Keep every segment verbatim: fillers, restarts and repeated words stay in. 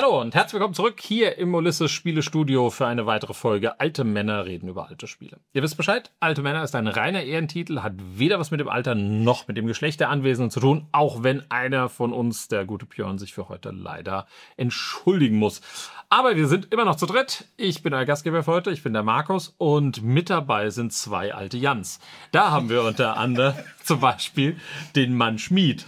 Hallo und herzlich willkommen zurück hier im Ulysses Spielestudio für eine weitere Folge Alte Männer reden über alte Spiele. Ihr wisst Bescheid, Alte Männer ist ein reiner Ehrentitel, hat weder was mit dem Alter noch mit dem Geschlecht der Anwesenden zu tun, auch wenn einer von uns, der gute Björn, sich für heute leider entschuldigen muss. Aber wir sind immer noch zu dritt. Ich bin euer Gastgeber für heute, ich bin der Markus und mit dabei sind zwei alte Jans. Da haben wir unter anderem zum Beispiel den Mann Schmied.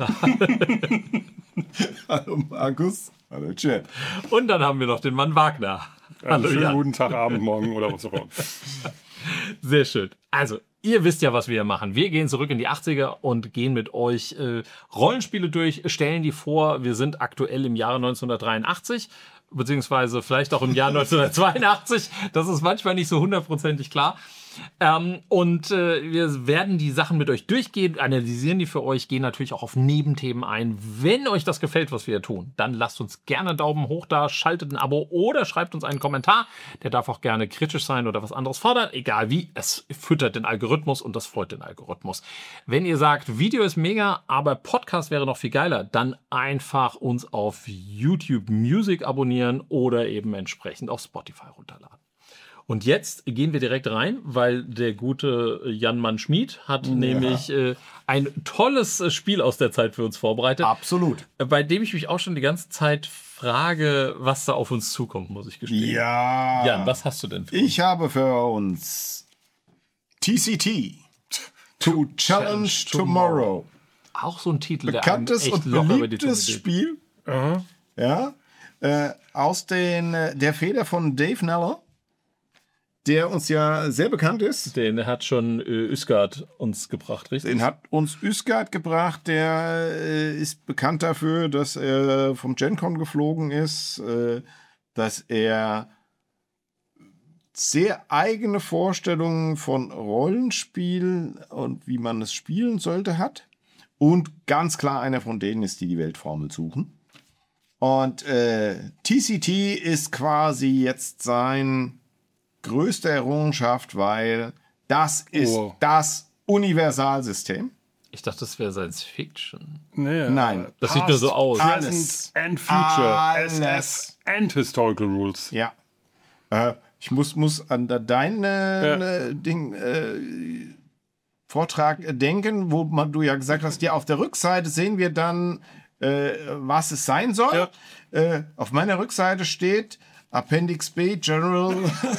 Hallo Markus. Hallo Chat. Und dann haben wir noch den Mann Wagner. Hallo, schönen Jan. Guten Tag, Abend, Morgen oder was auch immer. Sehr schön. Also, ihr wisst ja, was wir hier machen. Wir gehen zurück in die achtziger und gehen mit euch äh, Rollenspiele durch, stellen die vor. Wir sind aktuell im Jahre neunzehnhundertdreiundachtzig, beziehungsweise vielleicht auch im Jahr neunzehnhundertzweiundachtzig. Das ist manchmal nicht so hundertprozentig klar. Ähm, und äh, wir werden die Sachen mit euch durchgehen, analysieren die für euch, gehen natürlich auch auf Nebenthemen ein. Wenn euch das gefällt, was wir hier tun, dann lasst uns gerne einen Daumen hoch da, schaltet ein Abo oder schreibt uns einen Kommentar. Der darf auch gerne kritisch sein oder was anderes fordern, egal wie. Es füttert den Algorithmus und das freut den Algorithmus. Wenn ihr sagt, Video ist mega, aber Podcast wäre noch viel geiler, dann einfach uns auf YouTube Music abonnieren oder eben entsprechend auf Spotify runterladen. Und jetzt gehen wir direkt rein, weil der gute Jan Mann Schmied hat ja. nämlich äh, ein tolles Spiel aus der Zeit für uns vorbereitet. Absolut. Bei dem ich mich auch schon die ganze Zeit frage, was da auf uns zukommt, muss ich gestehen. Ja. Jan, was hast du denn für uns? Ich habe für uns T C T. To Challenge, Challenge Tomorrow. Auch so ein Titel, bekanntes der einem echt und locker über die beliebtes Spiel. Uh-huh. Ja. Äh, aus den, der Feder von Dave Neller, der uns ja sehr bekannt ist. Den hat schon äh, Ysgard uns gebracht, richtig? Den hat uns Ysgard gebracht. Der äh, ist bekannt dafür, dass er vom Gen Con geflogen ist, äh, dass er sehr eigene Vorstellungen von Rollenspiel und wie man es spielen sollte hat. Und ganz klar einer von denen ist, die die Weltformel suchen. Und äh, T C T ist quasi jetzt sein größte Errungenschaft, weil das ist oh. das Universalsystem. Ich dachte, das wäre Science Fiction. Nee, Nein. Das sieht nur so aus. Alles. And Future. Alles. S S and Historical Rules. Ja. Äh, ich muss, muss an deinen ja. Ding, äh, Vortrag denken, wo man, du ja gesagt hast, ja, auf der Rückseite sehen wir dann, äh, was es sein soll. Ja. Äh, auf meiner Rückseite steht Appendix B, General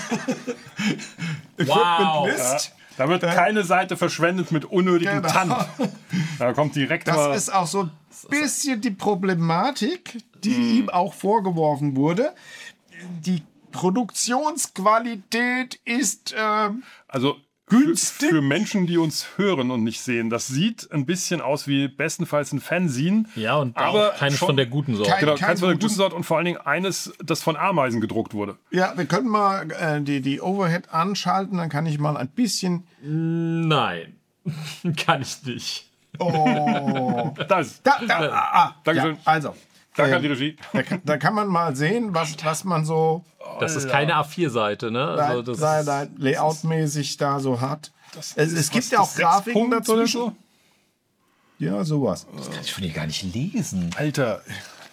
wow. Equipment List. Ja, da wird keine Seite verschwendet mit unnötigen genau. Tanten. Da kommt direkt Das mal ist auch so ein bisschen die Problematik, die hm. ihm auch vorgeworfen wurde. Die Produktionsqualität ist äh, also günstig. Für, für Menschen, die uns hören und nicht sehen, das sieht ein bisschen aus wie bestenfalls ein Fanzine. Ja, und aber auch keines schon, von der guten Sorte. Kein, genau, keins von der guten Sorte und vor allen Dingen eines, das von Ameisen gedruckt wurde. Ja, wir können mal äh, die, die Overhead anschalten, dann kann ich mal ein bisschen... Nein, kann ich nicht. Oh. Das. Da, da, ah, ah. Dankeschön. Ja, also. Danke äh, an die Regie. Da, da kann man mal sehen, was, was man so... Das ist keine A vier Seite, ne? Also das da, da, Layout-mäßig da so hat. Das es es gibt ja auch Grafiken dazwischen. So? Ja, sowas. Das kann ich von dir gar nicht lesen. Alter.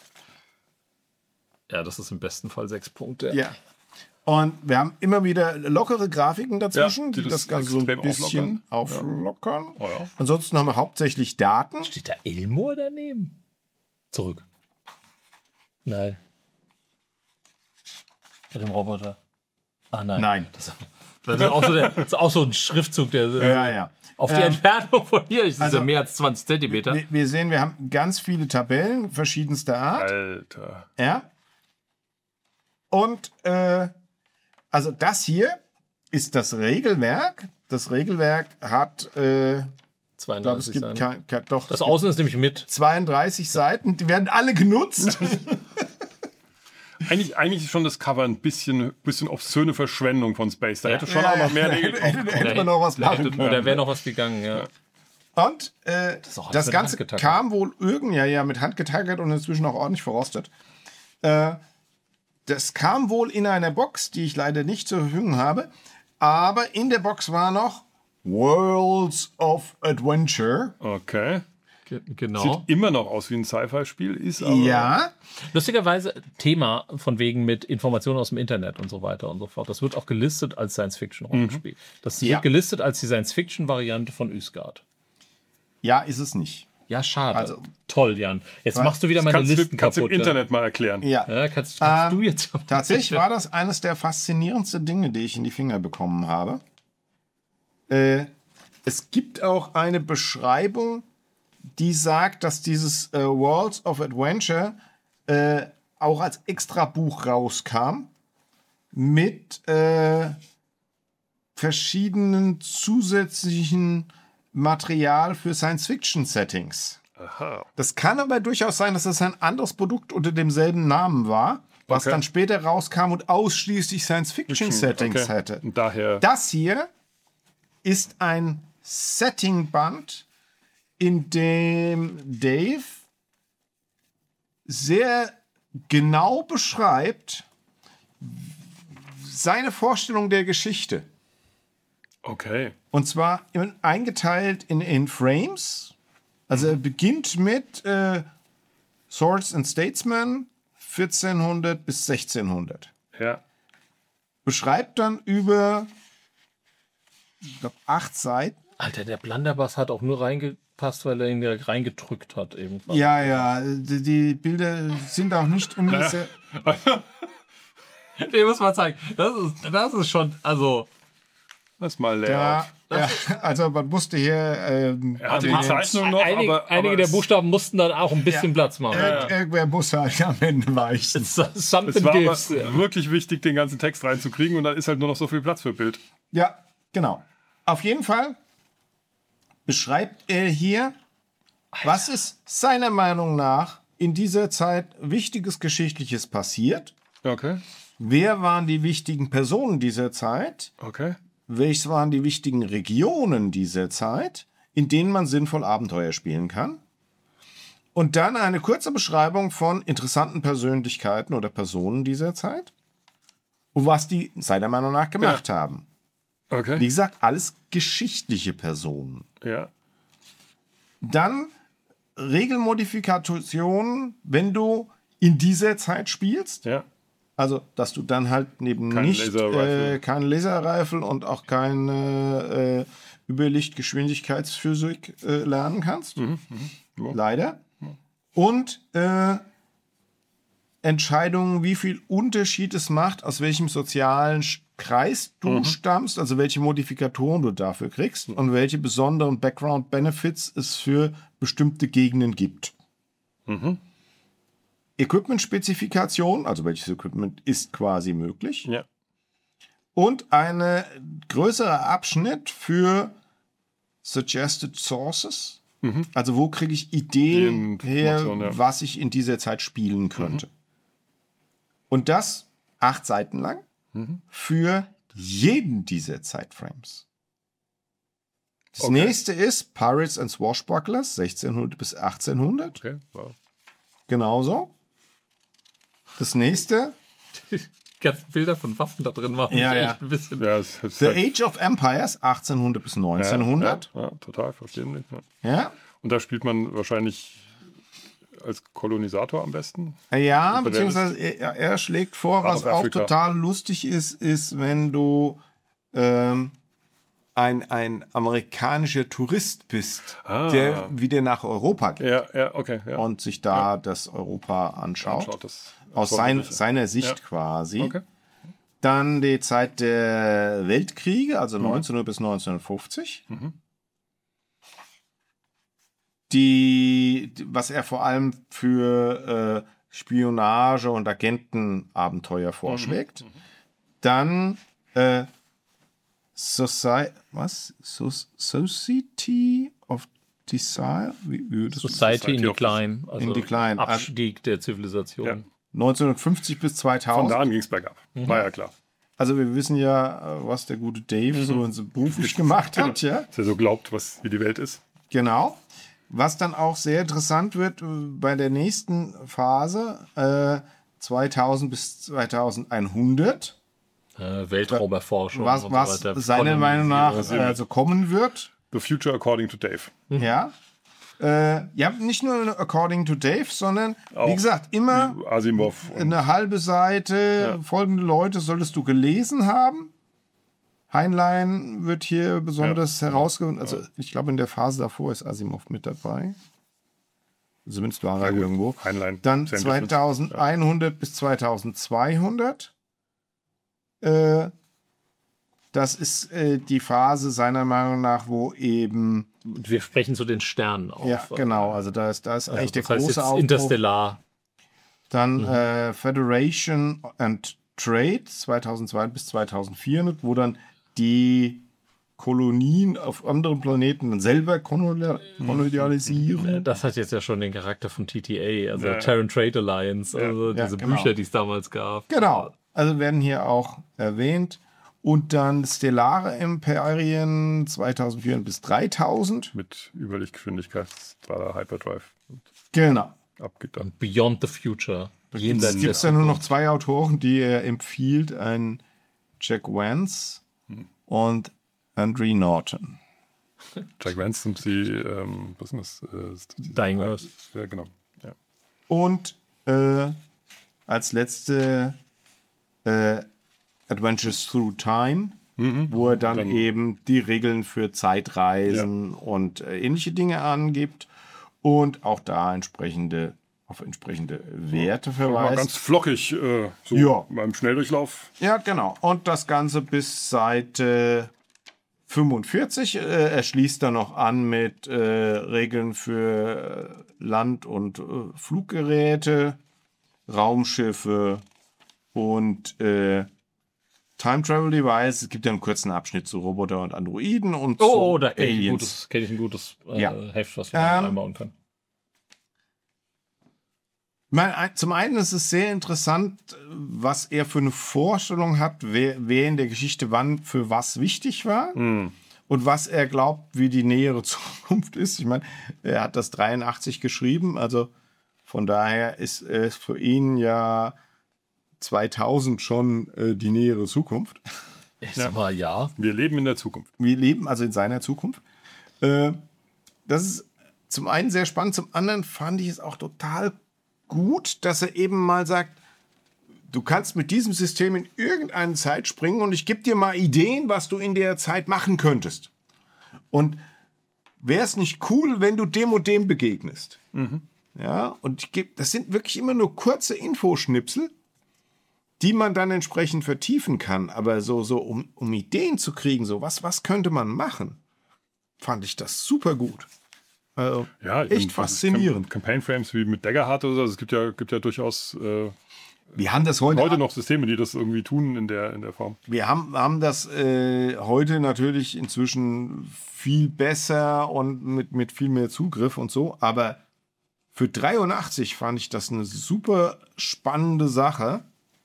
Ja, das ist im besten Fall sechs Punkte. Ja. Und wir haben immer wieder lockere Grafiken dazwischen, ja, die, die das, das Ganze so ein bisschen auflockern. auflockern. Ja. Oh ja. Ansonsten haben wir hauptsächlich Daten. Steht da Elmore daneben? Zurück. Nein. Bei dem Roboter. Ah, nein. Nein. Das, das, ist auch so der, das ist auch so ein Schriftzug, der ja, ja. auf die ähm, Entfernung von hier ist also, ja mehr als zwanzig Zentimeter. Wir, wir sehen, wir haben ganz viele Tabellen verschiedenster Art. Alter. Ja. Und äh, also das hier ist das Regelwerk. Das Regelwerk hat äh, zweiunddreißig glaub, es gibt kein, kein, doch, das Außen ist nämlich mit. zweiunddreißig Seiten, die werden alle genutzt. Eigentlich, eigentlich ist schon das Cover ein bisschen, bisschen obszöne Verschwendung von Space. Da ja. hätte schon ja, aber mehr Regeln hätte, hätte, hätte man noch was machen können. Da wäre noch was gegangen, ja. Und äh, das, das Ganze kam wohl irgend ja, ja mit Hand getackert und inzwischen auch ordentlich verrostet. Äh, das kam wohl in einer Box, die ich leider nicht zur Verfügung habe. Aber in der Box war noch Worlds of Adventure. Okay. Ge- genau. Sieht immer noch aus wie ein Sci-Fi-Spiel, ist aber... Ja, Lustigerweise Thema von wegen mit Informationen aus dem Internet und so weiter und so fort. Das wird auch gelistet als Science-Fiction-Rollenspiel. Das wird Ja. gelistet als die Science-Fiction-Variante von Ysgard. ja, ist es nicht. Ja, schade. Also- Toll, Jan. Jetzt Was? machst du wieder meine Kannst du Listen kannst du kaputt. im Internet mal erklären. Ja. Ja, kannst, kannst Ähm, du jetzt. Tatsächlich war das eines der faszinierendsten Dinge, die ich in die Finger bekommen habe. Äh, es gibt auch eine Beschreibung, die sagt, dass dieses äh, Worlds of Adventure äh, auch als Extrabuch rauskam mit äh, verschiedenen zusätzlichen Material für Science-Fiction-Settings. Aha. Das kann aber durchaus sein, dass es ein anderes Produkt unter demselben Namen war, was Okay. dann später rauskam und ausschließlich Science-Fiction-Settings Okay. hätte. Und daher... Das hier ist ein Setting-Band, in dem Dave sehr genau beschreibt seine Vorstellung der Geschichte. Okay. Und zwar in, eingeteilt in, in Frames. Also er beginnt mit äh, Swords and Statesman vierzehnhundert bis sechzehnhundert. Ja. Beschreibt dann über, ich glaube, acht Seiten. Alter, der Blunderbuss hat auch nur reingepasst, weil er ihn direkt reingedrückt hat. Irgendwann. Ja, ja, die, die Bilder sind auch nicht unbedingt sehr... Den muss man zeigen. Das ist, das ist schon, also. Lass mal leer. Ja, ja, also man musste hier... Ähm, Er hatte den- die Zeichnung noch, einige aber, einige aber der es- Buchstaben mussten dann auch ein bisschen Ja. Platz machen. Ir Irgendwer muss halt am Ende weichen. Something Es war aber gives. Ja. wirklich wichtig, den ganzen Text reinzukriegen und dann ist halt nur noch so viel Platz für Bild. Ja, genau. Auf jeden Fall beschreibt er hier, was ist seiner Meinung nach in dieser Zeit Wichtiges Geschichtliches passiert. Okay. Wer waren die wichtigen Personen dieser Zeit? Okay. Welches waren die wichtigen Regionen dieser Zeit, in denen man sinnvoll Abenteuer spielen kann? Und dann eine kurze Beschreibung von interessanten Persönlichkeiten oder Personen dieser Zeit und was die seiner Meinung nach gemacht haben. Wie Okay. gesagt, alles geschichtliche Personen. Ja. Dann Regelmodifikationen, wenn du in dieser Zeit spielst. Ja. Also, dass du dann halt neben Kein nicht Laserrifle. äh, kein Laserrifle und auch keine äh, Überlichtgeschwindigkeitsphysik äh, lernen kannst. Ja. Leider. Und äh, Entscheidungen, wie viel Unterschied es macht, aus welchem sozialen Sch- Kreis du stammst, also welche Modifikatoren du dafür kriegst und welche besonderen Background-Benefits es für bestimmte Gegenden gibt. Equipment-Spezifikation, also welches Equipment ist quasi möglich. Ja. Und eine größere Abschnitt für Suggested Sources. Also wo kriege ich Ideen her, Informationen, ja. was ich in dieser Zeit spielen könnte. Und das acht Seiten lang für jeden dieser Zeitframes. Das Okay. nächste ist Pirates and Swashbucklers, sechzehnhundert bis achtzehnhundert. Okay. Wow. Genauso. Das nächste, Die ganzen Bilder von Waffen da drin machen Ja, mich ja. echt ein bisschen. Ja, es ist The halt, Age of Empires, achtzehnhundert bis neunzehnhundert. Ja, ja, total verständlich. Ja. Ja, Und da spielt man wahrscheinlich als Kolonisator am besten. ja, Aber der beziehungsweise er, er schlägt vor, Gerade was auf auch Afrika. total lustig ist, ist, wenn du ähm, ein, ein amerikanischer Tourist bist, Ah. der wieder nach Europa geht Ja, ja, okay. Ja. und sich da das Europa anschaut. Anschaut das Aus sein, Vorbilder. seiner Sicht Ja. quasi. Okay. Dann die Zeit der Weltkriege, also neunzehnhundert bis neunzehnhundertfünfzig. Die, was er vor allem für äh, Spionage und Agentenabenteuer vorschlägt. Dann äh, Soci was? So Society of Desire? Wie, wie würdest du das Society in Society of- Decline. Also In Decline. Abstieg der Zivilisation. Ja. neunzehnhundertfünfzig bis Von zweitausend. da an ging es bergab. War ja klar. Also wir wissen ja, äh, was der gute Dave so, so beruflich gemacht hat, ja. Dass er so glaubt, was, wie die Welt ist. Genau. Was dann auch sehr interessant wird äh, bei der nächsten Phase, äh, zweitausend bis zweitausendeinhundert, Äh, Weltraumerforschung. was, und was so weiter. seiner Meinung nach Kolonisierung. äh, so kommen wird. The future according to Dave. Ja. Äh, ja, nicht nur According to Dave, sondern, Auch wie gesagt, immer Asimov. Und eine halbe Seite, Ja. folgende Leute solltest du gelesen haben. Heinlein wird hier besonders Ja. herausgehoben. Also ich glaube, in der Phase davor ist Asimov mit dabei. Zumindest war er irgendwo. Heinlein. Dann Sandwich. zweitausendeinhundert bis zweitausendzweihundert. Äh, das ist äh, die Phase seiner Meinung nach, wo eben, Und wir sprechen zu den Sternen auf. ja genau, also da ist, da ist eigentlich der das heißt große jetzt Aufbruch. Interstellar. Dann äh, Federation and Trade zweitausendzwei bis zweitausendvierhundert, wo dann die Kolonien auf anderen Planeten dann selber kolonial kolonialisieren. Das hat jetzt ja schon den Charakter von T T A, also Ja. Terran Trade Alliance, also Ja, diese genau. Bücher, die es damals gab. Genau, also werden hier auch erwähnt. Und dann Stellare Imperien zweitausendvierhundert bis dreitausend. Mit Überlichtgeschwindigkeit, Strahler Hyperdrive. Genau. Abgetan. Beyond the Future. Jenseits Es gibt der ja nur noch zwei Autoren, die er empfiehlt, ein Jack Vance und Andre Norton. Jack Vance sind sie, ähm, was ist das? Äh, ist die- Dying Earth. Ja, genau. Ja. Und äh, als letzte äh, Adventures Through Time, wo er dann, Dann- eben die Regeln für Zeitreisen und äh, ähnliche Dinge angibt und auch da entsprechende auf entsprechende Werte Mal verweist. ganz flockig, äh, so Ja. beim Schnelldurchlauf. Ja, genau. Und das Ganze bis Seite fünfundvierzig. Äh, er schließt dann noch an mit äh, Regeln für äh, Land- und äh, Fluggeräte, Raumschiffe und äh, Time Travel Device. Es gibt ja einen kurzen Abschnitt zu Roboter und Androiden und Oh, zu oh, da kenne ich, ein Aliens. gutes- kenn ich ein gutes äh, Ja. Heft, was man Ähm, einbauen kann. Mein, ein- zum einen ist es sehr interessant, was er für eine Vorstellung hat, wer, wer in der Geschichte wann für was wichtig war und was er glaubt, wie die nähere Zukunft ist. Ich meine, er hat das dreiundachtzig geschrieben, also von daher ist es für ihn ja zweitausend schon äh, die nähere Zukunft. Ich sag mal, ja. Wir leben in der Zukunft. Wir leben also in seiner Zukunft. Äh, das ist zum einen sehr spannend, zum anderen fand ich es auch total gut, dass er eben mal sagt, du kannst mit diesem System in irgendeine Zeit springen und ich gebe dir mal Ideen, was du in der Zeit machen könntest. Und wäre es nicht cool, wenn du dem und dem begegnest? Ja, und ich geb, das sind wirklich immer nur kurze Infoschnipsel, die man dann entsprechend vertiefen kann. Aber so, so um, um Ideen zu kriegen, so was, was könnte man machen, fand ich das super gut. Also, Ja, ich echt meine, faszinierend. Campaign Frames wie mit Daggerheart oder so. Also es gibt ja, gibt ja durchaus äh, Wir haben das heute, heute noch Systeme, die das irgendwie tun in der, in der Form. wir haben, haben das äh, heute natürlich inzwischen viel besser und mit, mit viel mehr Zugriff und so. Aber für dreiundachtzig fand ich das eine super spannende Sache.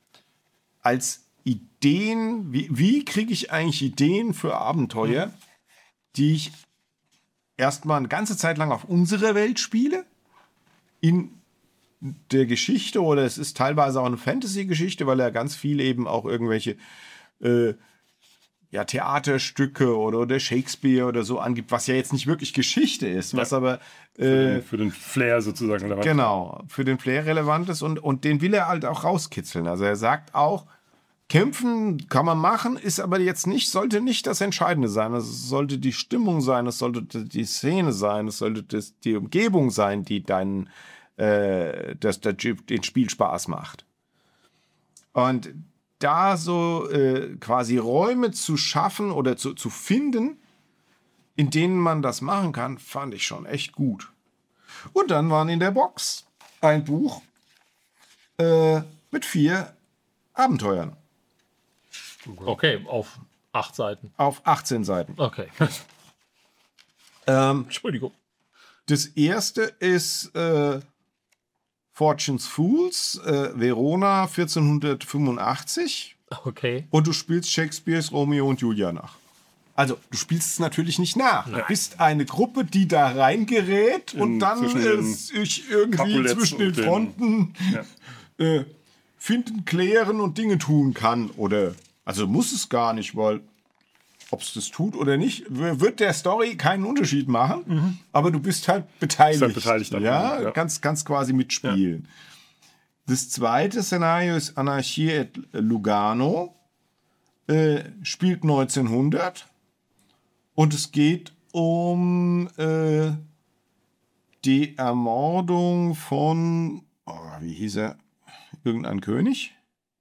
Als Ideen, wie, wie kriege ich eigentlich Ideen für Abenteuer, die ich erstmal eine ganze Zeit lang auf unserer Welt spiele, in der Geschichte, oder es ist teilweise auch eine Fantasy-Geschichte, weil er ganz viel eben auch irgendwelche äh, ja, Theaterstücke oder, oder Shakespeare oder so angibt, was ja jetzt nicht wirklich Geschichte ist, was Ja. aber Für, äh, den, für den Flair sozusagen. relevant. genau, für den Flair relevant ist und, und den will er halt auch rauskitzeln. Also er sagt auch, kämpfen kann man machen, ist aber jetzt nicht, sollte nicht das Entscheidende sein. Es sollte die Stimmung sein, es sollte die Szene sein, es sollte das, die Umgebung sein, die deinen, äh, das, das, den Spiel Spaß macht. Und da so äh, quasi Räume zu schaffen oder zu, zu finden, in denen man das machen kann, fand ich schon echt gut. Und dann waren in der Box ein Buch äh, mit vier Abenteuern Okay, auf acht Seiten. auf achtzehn Seiten. Okay. Ähm, Entschuldigung. das erste ist äh, Fortune's Fools, äh, Verona vierzehnhundertfünfundachtzig. Okay. Und du spielst Shakespeares Romeo und Julia nach. Also, du spielst es natürlich nicht nach. Du bist eine Gruppe, die da reingerät und dann zwischen äh, den sich irgendwie Capulets zwischen den und den- Fronten Ja. äh, finden, klären und Dinge tun kann. Oder, also muss es gar nicht, weil ob es das tut oder nicht, w- wird der Story keinen Unterschied machen, mhm. aber du bist halt beteiligt. Bist halt beteiligt daran, ja, ja. Kannst, kannst quasi mitspielen. Ja. Das zweite Szenario ist Anarchie at Lugano, äh, spielt neunzehnhundert und es geht um äh, die Ermordung von, oh, wie hieß er, irgendein König?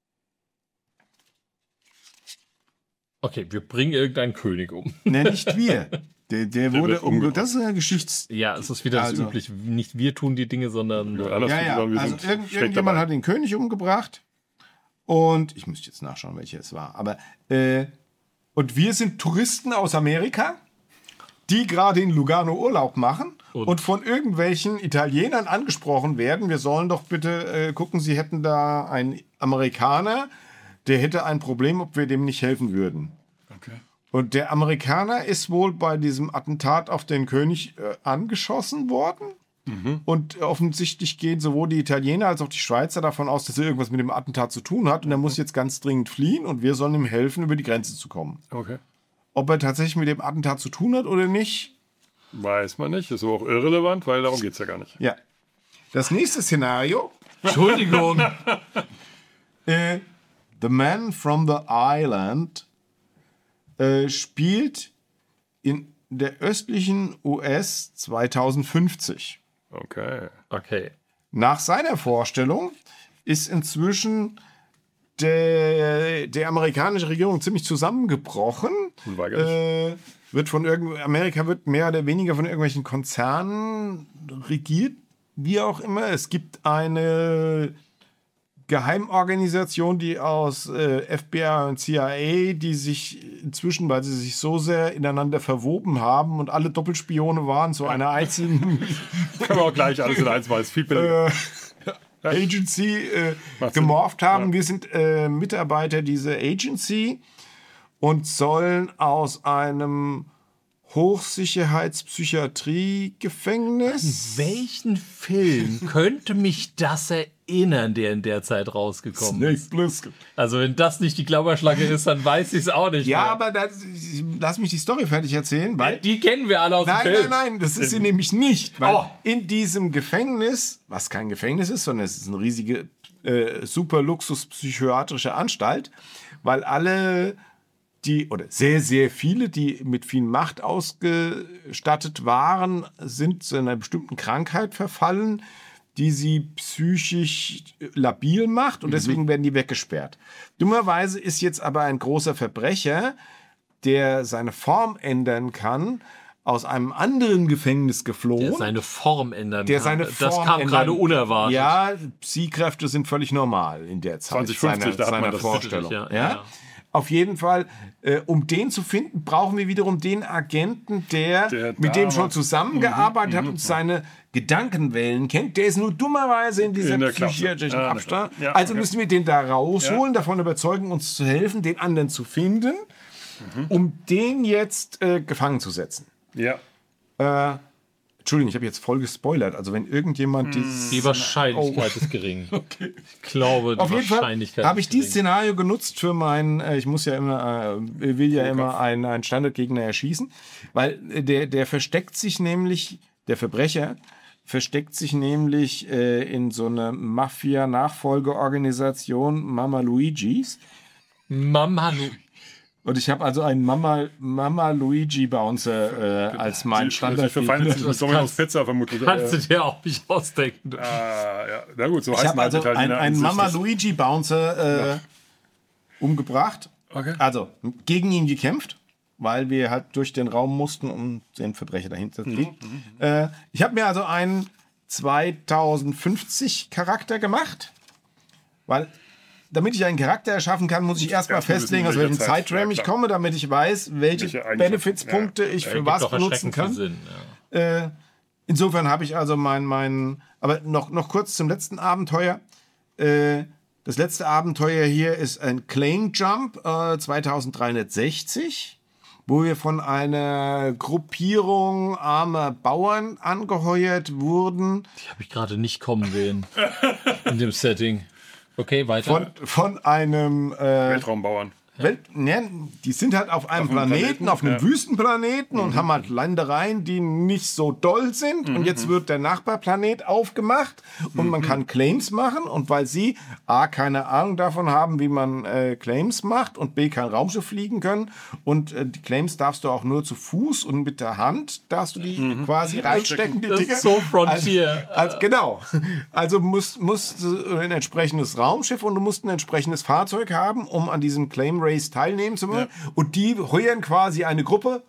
Okay, wir bringen irgendeinen König um. Ne, nicht wir. Der, der, der wurde umgebracht. Das ist eine Geschichts... Ja, es ist wieder also, das übliche. Nicht wir tun die Dinge, sondern... Ja, ja, ja. Also irgend, irgendjemand hat den König umgebracht und ich müsste jetzt nachschauen, welcher es war. Aber äh, und wir sind Touristen aus Amerika, die gerade in Lugano Urlaub machen und, und von irgendwelchen Italienern angesprochen werden. Wir sollen doch bitte äh, gucken, sie hätten da einen Amerikaner, der hätte ein Problem, ob wir dem nicht helfen würden. Okay. Und der Amerikaner ist wohl bei diesem Attentat auf den König äh, angeschossen worden. Mhm. Und offensichtlich gehen sowohl die Italiener als auch die Schweizer davon aus, dass er irgendwas mit dem Attentat zu tun hat. Und er muss jetzt ganz dringend fliehen und wir sollen ihm helfen, über die Grenze zu kommen. Okay. Ob er tatsächlich mit dem Attentat zu tun hat oder nicht, weiß man nicht. Ist aber auch irrelevant, weil darum geht es ja gar nicht. Ja. Das nächste Szenario. Entschuldigung. äh, The Man from the Island äh, spielt in der östlichen U S zweitausendfünfzig. Okay. Okay. Nach seiner Vorstellung ist inzwischen der, der amerikanische Regierung ziemlich zusammengebrochen. Äh, wird von irgend, Amerika wird mehr oder weniger von irgendwelchen Konzernen regiert, wie auch immer. Es gibt eine Geheimorganisation, die aus äh, F B I und C I A, die sich inzwischen, weil sie sich so sehr ineinander verwoben haben und alle Doppelspione waren, zu einer einzigen können wir auch gleich alles in eins mal, ist viel billiger. Äh, Agency äh, gemorpht haben. Ja. Wir sind äh, Mitarbeiter dieser Agency und sollen aus einem Hochsicherheitspsychiatrie-Gefängnis. Welchen Film könnte mich das erinnern, der in der Zeit rausgekommen Snake ist? Plissken. Also wenn das nicht die Klapperschlange ist, dann weiß ich es auch nicht Ja, mehr. aber das, lass mich die Story fertig erzählen, weil... Die kennen wir alle aus nein, dem Film. Nein, nein, nein, das ist sie nämlich nicht. Weil Oh. in diesem Gefängnis, was kein Gefängnis ist, sondern es ist eine riesige, äh, super Luxus-psychiatrische Anstalt, weil alle... die, oder sehr, sehr viele, die mit viel Macht ausgestattet waren, sind zu einer bestimmten Krankheit verfallen, die sie psychisch labil macht und deswegen werden die weggesperrt. Dummerweise ist jetzt aber ein großer Verbrecher, der seine Form ändern kann, aus einem anderen Gefängnis geflohen. Der seine Form ändern der kann. seine Das Form kam ändern. gerade unerwartet. Ja, Psi-Kräfte sind völlig normal in der Zeit zwanzig fünfzig, seiner, da hat man seiner das Vorstellung. Ja, Ja, ja, ja. Auf jeden Fall, äh, um den zu finden, brauchen wir wiederum den Agenten, der, Der mit dem da schon war. zusammengearbeitet hat und seine Gedankenwellen kennt. Der ist nur dummerweise in dieser In der Klasse. psychiatrischen Ja, Abstand. ja, also okay. müssen wir den da rausholen, davon überzeugen, uns zu helfen, den anderen zu finden, um den jetzt äh, gefangen zu setzen. Ja. Äh, Entschuldigung, ich habe jetzt voll gespoilert. Also wenn irgendjemand dieses... Die Wahrscheinlichkeit ist gering. Okay. Ich glaube, die Auf jeden Fall Wahrscheinlichkeit habe ich ist dieses gering. Szenario genutzt für meinen, äh, ich muss ja immer, äh, will ja immer einen, einen Standardgegner erschießen, weil äh, der, der versteckt sich nämlich, der Verbrecher versteckt sich nämlich äh, in so einer Mafia-Nachfolgeorganisation Mama Luigis. Mama, Lu- Und ich habe also einen Mama, Mama Luigi Bouncer äh, als mein Standard für Standardgegner. Feinde mit Domino's Pizza vermutlich. kannst du Äh, dir auch nicht ausdenken. ah, ja. Na gut, so Ich heißt habe man also einen, Italiener einen Mama offensichtlich. Luigi Bouncer äh, umgebracht. Okay. Also gegen ihn gekämpft, weil wir halt durch den Raum mussten, um den Verbrecher dahinter zu kriegen. Äh, ich habe mir also einen zweitausendfünfzig Charakter gemacht, weil damit ich einen Charakter erschaffen kann, muss ich erstmal erstmal festlegen, wissen, aus welchem welche Zeit. Zeitraum Ja, ich klar. komme, damit ich weiß, welche, Welche Eigenschaften. Benefitspunkte ich für Ergibt was doch benutzen erschreckend viel kann. Sinn, ja. Äh, insofern habe ich also mein, mein aber noch, noch kurz zum letzten Abenteuer. Äh, das letzte Abenteuer hier ist ein Claim Jump äh, zweitausenddreihundertsechzig, wo wir von einer Gruppierung armer Bauern angeheuert wurden. Die habe ich gerade nicht kommen sehen. In dem Setting. Okay, weiter. Von, von einem äh, Weltraumbauern. Welt, ne, die sind halt auf einem Auf einem Planeten, Planeten, auf einem ja. Wüstenplaneten und haben halt Ländereien, die nicht so doll sind. Und jetzt wird der Nachbarplanet aufgemacht und man kann Claims machen. Und weil sie A, keine Ahnung davon haben, wie man äh, Claims macht und B, kein Raumschiff fliegen können und äh, die Claims darfst du auch nur zu Fuß und mit der Hand darfst du die quasi reinstecken, die Das Dinger. ist so Frontier. Also, genau. Also musst, musst du ein entsprechendes Raumschiff und du musst ein entsprechendes Fahrzeug haben, um an diesem Claim Race teilnehmen zu können. Ja. Und die heuern quasi eine Gruppe,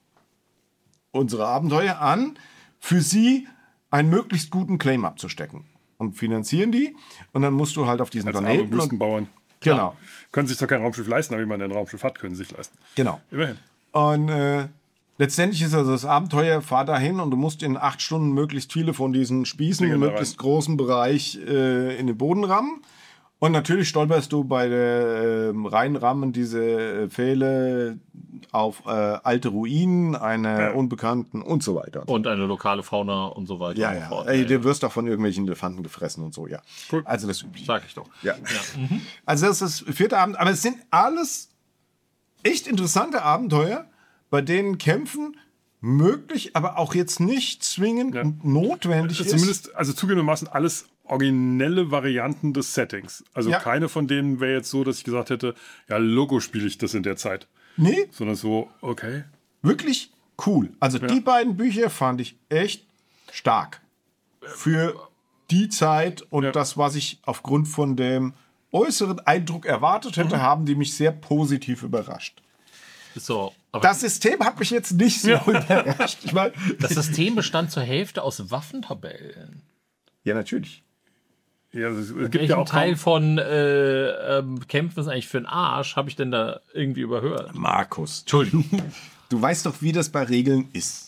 unsere Abenteuer, an, für sie einen möglichst guten Claim abzustecken. Und finanzieren die. Und dann musst du halt auf diesen Als arme Planeten. Und, Wüstenbauern. genau. Können sich zwar kein Raumschiff leisten, aber wie man ein Raumschiff hat, können sie sich leisten. Genau. Immerhin. Und äh, letztendlich ist also das Abenteuer, fahr dahin und du musst in acht Stunden möglichst viele von diesen Spießen Dinge im da möglichst großen Bereich äh, in den Boden rammen. Und natürlich stolperst du bei der äh, Reinrammen diese äh, Pfähle auf äh, alte Ruinen, einer Ja. Unbekannten und so weiter. Und eine lokale Fauna und so weiter. ja, und ja. fort. Ey, du wirst doch von irgendwelchen Elefanten gefressen und so, ja. Cool. Also das übliche. Sag ich doch. Ja. Also das ist das vierte Abend, aber es sind alles echt interessante Abenteuer, bei denen Kämpfen möglich, aber auch jetzt nicht zwingend Ja. notwendig ist. Zumindest, also zugegebenermaßen alles originelle Varianten des Settings. Also Ja. keine von denen wäre jetzt so, dass ich gesagt hätte, ja, Logo spiele ich das in der Zeit. Nee, Sondern so, okay. wirklich cool. Also die beiden Bücher fand ich echt stark. Für die Zeit und Ja. das, was ich aufgrund von dem äußeren Eindruck erwartet hätte, haben die mich sehr positiv überrascht. So, aber Das System hat mich jetzt nicht so überrascht. Ich meine, das System bestand zur Hälfte aus Waffentabellen. ja, natürlich. Ja, es gibt Welchen ja auch Teil kaum, von äh, ähm, Kämpfen ist eigentlich für den Arsch, habe ich denn da irgendwie überhört? Markus, Entschuldigung. Du weißt doch, wie das bei Regeln ist.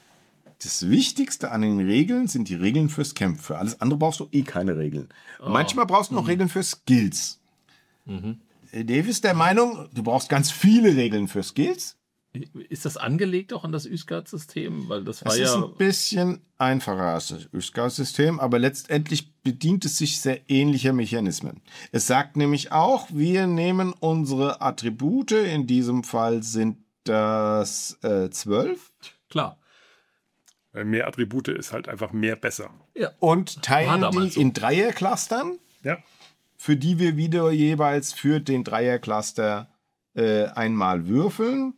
Das Wichtigste an den Regeln sind die Regeln fürs Kämpfen. Für alles andere brauchst du eh keine Regeln. Manchmal brauchst du noch Regeln für Skills. Äh, Dave ist der Meinung, du brauchst ganz viele Regeln für Skills. Ist das angelegt auch an das Üskard-System? Weil das war Es ist ja. ein bisschen einfacher als das Üskar-System, aber letztendlich bedient es sich sehr ähnlicher Mechanismen. Es sagt nämlich auch, wir nehmen unsere Attribute, in diesem Fall sind das äh, zwölf, Klar. weil mehr Attribute ist halt einfach mehr besser. Ja. und War teilen damals die so. in Dreierclustern, Ja. für die wir wieder jeweils für den Dreiercluster äh, einmal würfeln.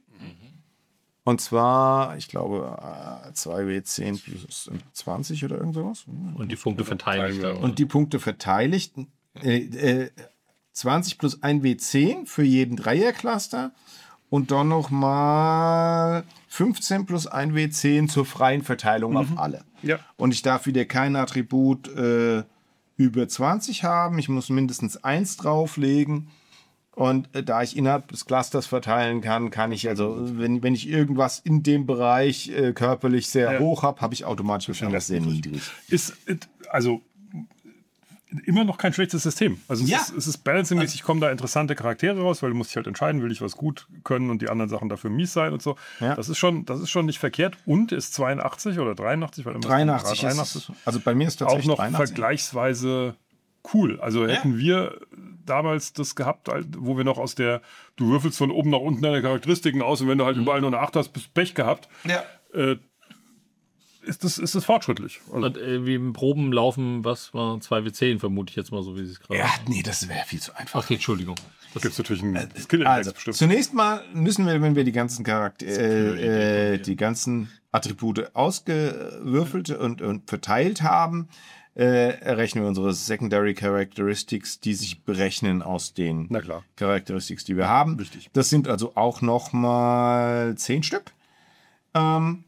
Und zwar, ich glaube, äh, zwei W zehn plus zwanzig oder irgend sowas. Und die Punkte verteilen. Ja. Und die Punkte verteiligt. Äh, äh, zwanzig plus ein W zehn für jeden Dreiercluster. Und dann nochmal fünfzehn plus ein W zehn zur freien Verteilung auf alle. Ja. Und ich darf wieder kein Attribut äh, über zwanzig haben. Ich muss mindestens eins drauflegen. Und äh, da ich innerhalb des Clusters verteilen kann, kann ich also, wenn, wenn ich irgendwas in dem Bereich äh, körperlich sehr Ja. hoch habe, habe ich automatisch wahrscheinlich was sehr niedrig. Ist, it- also immer noch kein schlechtes System. Also es Ja. ist, es ist balancingmäßig, kommen da interessante Charaktere raus, weil du musst dich halt entscheiden, will ich was gut können und die anderen Sachen dafür mies sein und so. Ja. Das ist schon, das ist schon nicht verkehrt und ist zweiundachtzig oder dreiundachtzig, weil immer dreiundachtzig gerade ist, also bei mir ist auch tatsächlich noch dreiundachtzig. vergleichsweise cool. Also hätten wir damals das gehabt, halt, wo wir noch aus der, du würfelst von oben nach unten deine Charakteristiken aus und wenn du halt überall nur eine acht hast, bist du Pech gehabt, Ja. äh, ist das, ist das fortschrittlich. Also, Und äh, wie im Proben laufen, was war zwei W zehn, vermute ich jetzt mal so, wie sie es gerade. Ja, nee, das wäre viel zu einfach. Okay, Entschuldigung. da gibt es natürlich einen Skill-Index Also, bestimmt. zunächst mal müssen wir, wenn wir die ganzen Charakter äh, äh, die ganzen Attribute ausgewürfelt und, und verteilt haben, äh, errechnen wir unsere Secondary Characteristics, die sich berechnen aus den Na klar. Characteristics, die wir haben. Wichtig. Das sind also auch noch mal zehn Stück, ähm,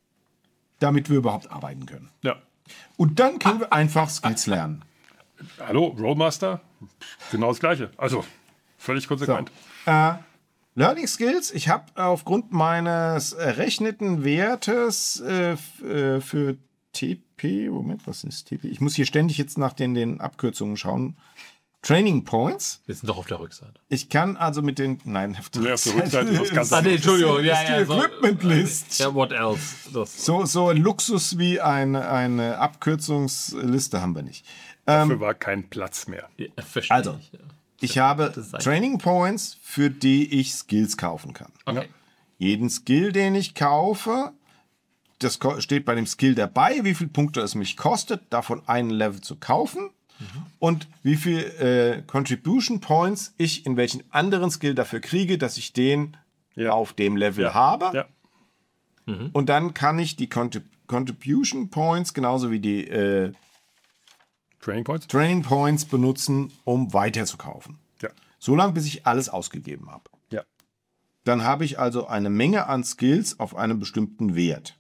damit wir überhaupt arbeiten können. Ja. Und dann können wir einfach Skills lernen. Hallo, Rollmaster, genau das Gleiche. Also, völlig konsequent. Äh, Learning Skills. Ich habe aufgrund meines errechneten Wertes äh, f- äh, für T P, Moment, was ist T P? Ich muss hier ständig jetzt nach den, den Abkürzungen schauen. Training Points. Wir sind doch auf der Rückseite. Ich kann also mit den, nein, auf der Nee, auf der Rückseite ist was ganz Ah, nee, Entschuldigung. Das Ja, ist die ja, so, Equipment List. ja, what else? Das. So, so ein Luxus wie eine, eine Abkürzungsliste haben wir nicht. Dafür war kein Platz mehr. Ja, verstehe Also. ich. Ja. ich habe Design. Training Points, für die ich Skills kaufen kann. Okay. Jeden Skill, den ich kaufe, das ko- steht bei dem Skill dabei, wie viele Punkte es mich kostet, davon einen Level zu kaufen mhm. und wie viel äh, Contribution Points ich in welchen anderen Skill dafür kriege, dass ich den Ja. auf dem Level Ja. habe. Ja. Und dann kann ich die Contrib- Contribution Points genauso wie die äh, Training Points? Training Points benutzen, um weiterzukaufen. Ja. So lange, bis ich alles ausgegeben habe. Ja. Dann habe ich also eine Menge an Skills auf einem bestimmten Wert.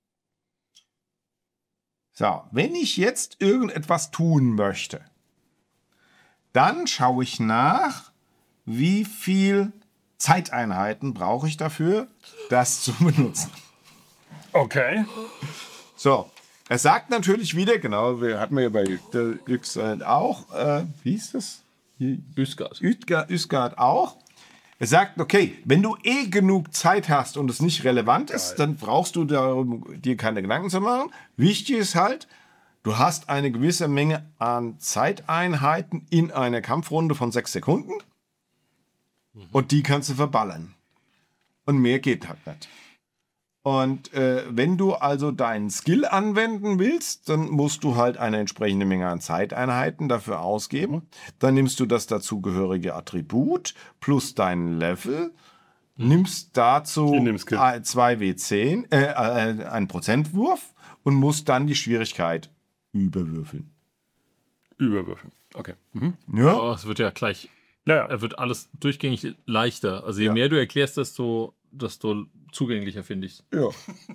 So, wenn ich jetzt irgendetwas tun möchte, dann schaue ich nach, wie viel Zeiteinheiten brauche ich dafür, das zu benutzen. Okay. So, er sagt natürlich wieder, genau, wir hatten wir ja bei Yxgard auch, äh, wie hieß das? Yxgard. Yxgard, Yxgard auch. Er sagt, okay, wenn du eh genug Zeit hast und es nicht relevant ist, dann brauchst du darum, dir keine Gedanken zu machen. Wichtig ist halt, du hast eine gewisse Menge an Zeiteinheiten in einer Kampfrunde von sechs Sekunden und die kannst du verballern. Und mehr geht halt nicht. Und äh, wenn du also deinen Skill anwenden willst, dann musst du halt eine entsprechende Menge an Zeiteinheiten dafür ausgeben. Dann nimmst du das dazugehörige Attribut plus deinen Level, nimmst dazu In dem Skill. zwei W zehn, äh, äh, einen Prozentwurf und musst dann die Schwierigkeit überwürfeln. Überwürfeln. Okay. Mhm. Ja? Oh, es wird ja gleich, Ja, ja. er wird alles durchgängig leichter. Also je mehr du erklärst, desto, desto zugänglicher finde ich. Ja.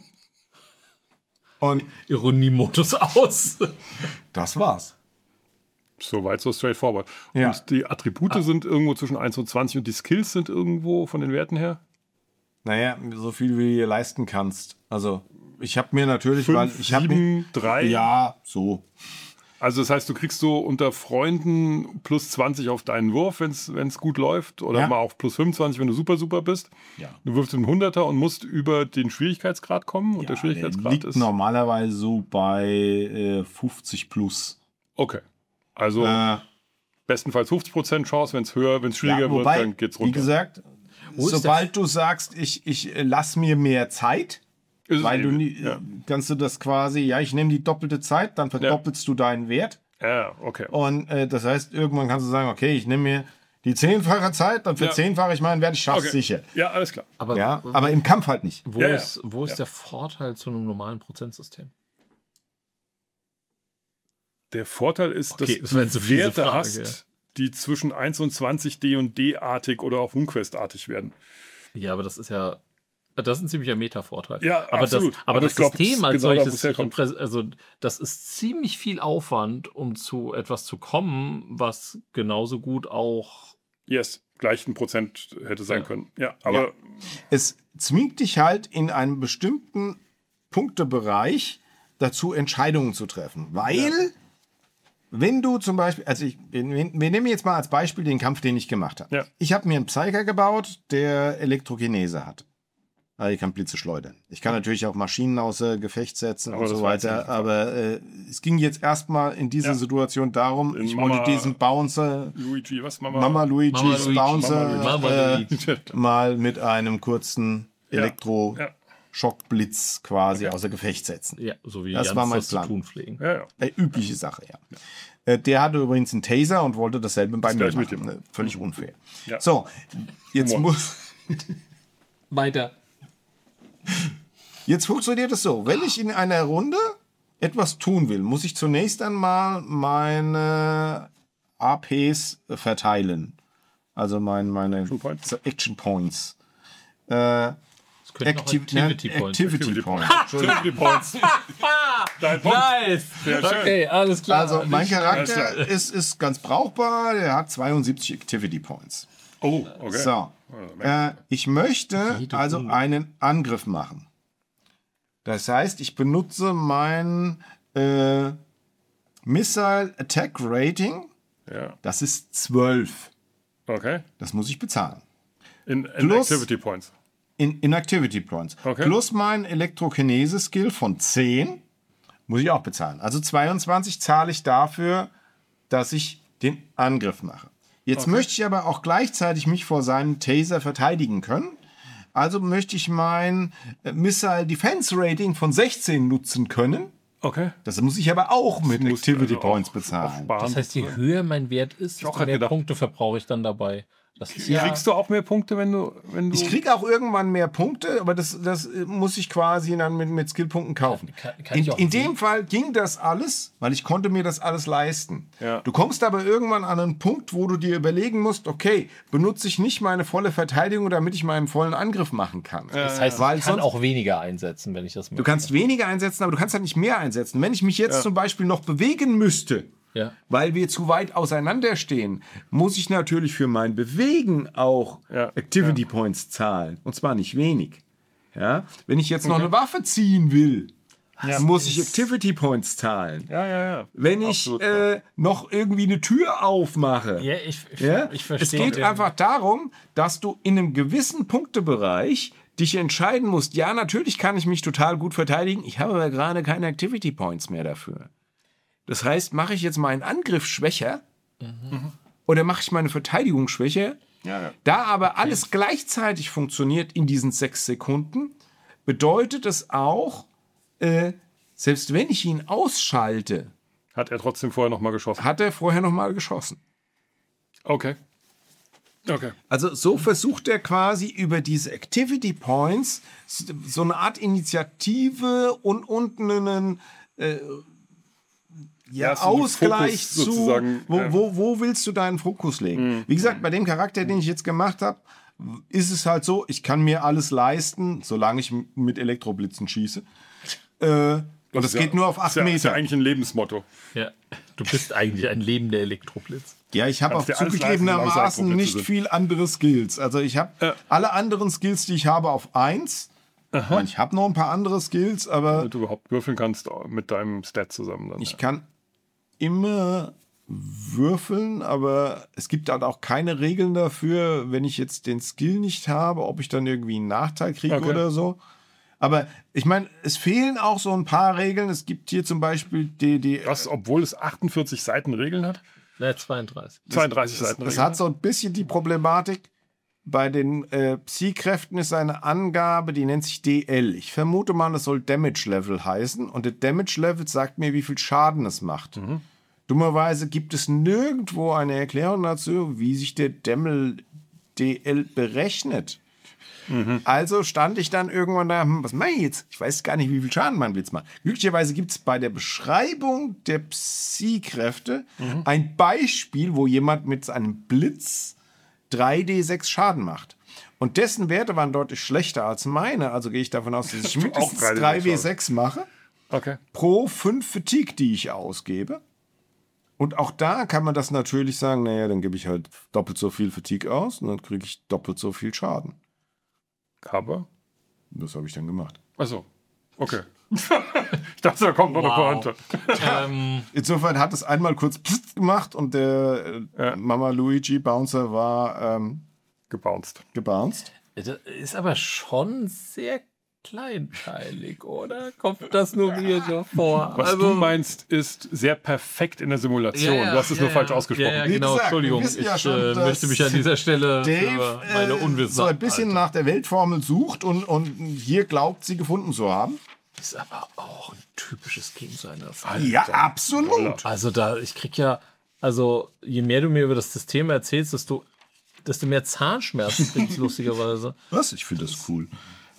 Und Ironiemodus aus. das war's. Soweit so straightforward. Ja. Und die Attribute Ah. sind irgendwo zwischen eins und zwanzig und die Skills sind irgendwo von den Werten her? Naja, so viel wie du dir leisten kannst. Also, ich habe mir natürlich, weil fünf, ich habe mir, sieben, drei? ja, so. Also das heißt, du kriegst so unter Freunden plus zwanzig auf deinen Wurf, wenn es gut läuft. Oder Ja. mal auf plus fünfundzwanzig, wenn du super, super bist. Ja. Du wirfst einen Hunderter und musst über den Schwierigkeitsgrad kommen. Und der Schwierigkeitsgrad liegt ist... normalerweise so bei äh, fünfzig plus. Okay. Also Äh, bestenfalls fünfzig Prozent Chance, wenn es höher, wenn es schwieriger ja, wobei, wird, dann geht's wie runter. gesagt, Wo ist sobald du sagst, ich, ich äh, lass mir mehr Zeit, Ist es weil du eben, nie, ja. kannst du das quasi, ja, ich nehme die doppelte Zeit, dann verdoppelst du deinen Wert. Ja, okay. Und äh, das heißt, irgendwann kannst du sagen, okay, ich nehme mir die zehnfache Zeit, dann verzehnfache ich meinen Wert, ich schaff's okay. sicher. Ja, alles klar. Aber Ja, aber im Kampf halt nicht. wo Ja, ja. ist, wo ist Ja. der Vorteil zu einem normalen Prozentsystem? Der Vorteil ist, Okay, dass das war du jetzt so fiese Werte Frage, hast, ja. die zwischen eins und zwanzig D und D-artig oder auch RuneQuest-artig werden. Ja, aber das ist ja, das ist ein ziemlicher Meta-Vorteil. Ja, aber absolut. Das, aber Aber das ich glaub, System das als ist genau da, wo solches, es herkommt. reprä- also das ist ziemlich viel Aufwand, um zu etwas zu kommen, was genauso gut auch. Yes, gleich ein Prozent hätte sein Ja. können. Ja, aber Ja. Es zwingt dich halt in einem bestimmten Punktebereich dazu, Entscheidungen zu treffen. Weil, wenn du zum Beispiel, also ich, wir, wir nehmen jetzt mal als Beispiel den Kampf, den ich gemacht habe. Ja. Ich habe mir einen Psyker gebaut, der Elektrokinese hat. Also ich kann Blitze schleudern. Ich kann natürlich auch Maschinen außer Gefecht setzen Aber und das so war jetzt weiter. nicht Aber äh, es ging jetzt erstmal in dieser Ja. Situation darum, In ich Mama- wollte diesen Bouncer, Luigi, was Mama? Mama Luigis Mama Luigi, Bouncer, Mama äh, Luigi. mal mit einem kurzen Ja. Elektro-Schockblitz quasi Okay. außer Gefecht setzen. Ja, so wie Das Jans war mein das zu Plan. tun pflegen. Ja, ja. Äh, übliche Sache, ja. Äh, der hatte übrigens einen Taser und wollte dasselbe bei mir gleich mit machen. ihm. Äh, Völlig unfair. Ja. So, jetzt Humor. muss... Weiter. Jetzt funktioniert es so, wenn ich in einer Runde etwas tun will, muss ich zunächst einmal meine A Ps verteilen. Also mein, meine Action Points. Action Points. Äh, Das könnte noch Activ Activity nein, Points. Activity Points. Activity Points. Dein Punkt. Nice! Sehr schön. Okay, alles klar. Also mein Ich- Charakter Alles klar. ist, ist ganz brauchbar, der hat zweiundsiebzig Activity Points. Oh, okay. So, äh, ich möchte Jede also Runde. einen Angriff machen. Das heißt, ich benutze mein äh, Missile Attack Rating, Ja, das ist zwölf. okay. Das muss ich bezahlen. In, in Plus- Activity Points. In, in Activity Points. Okay. Plus mein Elektrokinese-Skill von zehn muss ich auch bezahlen. Also zweiundzwanzig zahle ich dafür, dass ich den Angriff mache. Jetzt Okay. möchte ich aber auch gleichzeitig mich vor seinem Taser verteidigen können. Also möchte ich mein äh, Missile Defense Rating von sechzehn nutzen können. Okay. Das muss ich aber auch mit Muss Activity also Points auch- bezahlen. auch sparen. Das heißt, je höher mein Wert ist, auch desto grad mehr gedacht. Punkte verbrauche ich dann dabei. Das ist Kriegst du auch mehr Punkte, wenn du. Wenn du Ich kriege auch irgendwann mehr Punkte, aber das, das äh, muss ich quasi dann mit, mit Skillpunkten kaufen. Kann- kann in ich auch in sehen. dem Fall ging das alles, weil ich konnte mir das alles leisten. Ja. Du kommst aber irgendwann an einen Punkt, wo du dir überlegen musst, okay, benutze ich nicht meine volle Verteidigung, damit ich meinen vollen Angriff machen kann. Das heißt, Weil ich kann sonst- auch weniger einsetzen, wenn ich das möchte. Du kannst weniger einsetzen, aber du kannst halt nicht mehr einsetzen. Wenn ich mich jetzt zum Beispiel noch bewegen müsste, Ja. weil wir zu weit auseinander stehen, muss ich natürlich für mein Bewegen auch Ja, Activity Points zahlen. Und zwar nicht wenig. Ja? Wenn ich jetzt noch eine Waffe ziehen will, muss ich Activity Points zahlen. Ja, ja, ja. Wenn ich Absolut. äh, noch irgendwie eine Tür aufmache. Ja, ich, ich, Ja? ich Es verstehe. geht den- einfach darum, dass du in einem gewissen Punktebereich dich entscheiden musst, ja, natürlich kann ich mich total gut verteidigen, ich habe aber gerade keine Activity Points mehr dafür. Das heißt, mache ich jetzt meinen Angriff schwächer oder mache ich meine Verteidigung schwächer? Ja, ja. Da aber alles gleichzeitig funktioniert in diesen sechs Sekunden, bedeutet es auch, äh, selbst wenn ich ihn ausschalte, Hat er trotzdem vorher nochmal geschossen. hat er vorher noch mal geschossen. Okay. Okay. Also so versucht er quasi über diese Activity Points so eine Art Initiative und, und einen äh, ja, Ja, so einen Ausgleich Fokus zu, sozusagen, wo, ja. wo, wo willst du deinen Fokus legen? Wie gesagt, bei dem Charakter, den ich jetzt gemacht habe, ist es halt so, ich kann mir alles leisten, solange ich m- mit Elektroblitzen schieße. Äh, und das Ja, geht nur auf ist acht ja, Ist ja Meter. eigentlich ein Lebensmotto. Ja. Du bist eigentlich ein lebender Elektroblitz. Ja, ich habe auch Kannst dir alles leisten, zugegebenermaßen solange es Elektroblitze nicht sind. viel andere Skills. Also ich habe Ja. alle anderen Skills, die ich habe, auf eins. Ich meine, ich habe noch ein paar andere Skills, aber Damit du überhaupt würfeln kannst mit deinem Stat zusammen. Dann, ich ja. kann immer würfeln, aber es gibt halt auch keine Regeln dafür, wenn ich jetzt den Skill nicht habe, ob ich dann irgendwie einen Nachteil kriege Okay. oder so. Aber ich meine, es fehlen auch so ein paar Regeln. Es gibt hier zum Beispiel die, die Das, obwohl es achtundvierzig Seiten Regeln hat. Ne, zweiunddreißig. zweiunddreißig Seiten Es Regeln. hat so ein bisschen die Problematik, bei den äh, Psi-Kräften ist eine Angabe, die nennt sich D L. Ich vermute mal, das soll Damage Level heißen. Und der Damage Level sagt mir, wie viel Schaden es macht. Mhm. Dummerweise gibt es nirgendwo eine Erklärung dazu, wie sich der Demmel D L berechnet. Mhm. Also stand ich dann irgendwann da, hm, was mache ich jetzt? Ich weiß gar nicht, wie viel Schaden mein Blitz macht. Glücklicherweise gibt es bei der Beschreibung der Psi-Kräfte Mhm. ein Beispiel, wo jemand mit seinem Blitz drei D sechs Schaden macht. Und dessen Werte waren deutlich schlechter als meine. Also gehe ich davon aus, dass ich du auch mindestens drei D sechs drei W sechs mache Okay. pro fünf Fatigue, die ich ausgebe. Und auch da kann man das natürlich sagen, naja, dann gebe ich halt doppelt so viel Fatigue aus und dann kriege ich doppelt so viel Schaden. Aber. Das habe ich dann gemacht. Achso. Okay. Ich dachte, da kommt noch eine Wow. Pointe. ähm, Insofern hat es einmal kurz Psst gemacht und der äh, Ja. Mama Luigi Bouncer war ähm, Gebounced. gebounced. das ist aber schon sehr kleinteilig, oder? Kommt das nur mir so vor? Was du meinst, ist sehr perfekt in der Simulation. Ja, ja, du hast es ja, nur ja. falsch ausgesprochen. Ja, ja, Wie genau, gesagt, Entschuldigung. wir wissen Ich ja schon, äh, dass möchte mich an dieser Stelle für Dave meine äh, Unwissenheit. so ein bisschen nach der Weltformel sucht und, und hier glaubt, sie gefunden zu haben. ist aber auch ein typisches Game seiner Ja, absolut. Also da, ich krieg ja, also je mehr du mir über das System erzählst, desto, desto mehr Zahnschmerzen kriegst du lustigerweise. Was? Ich finde das cool.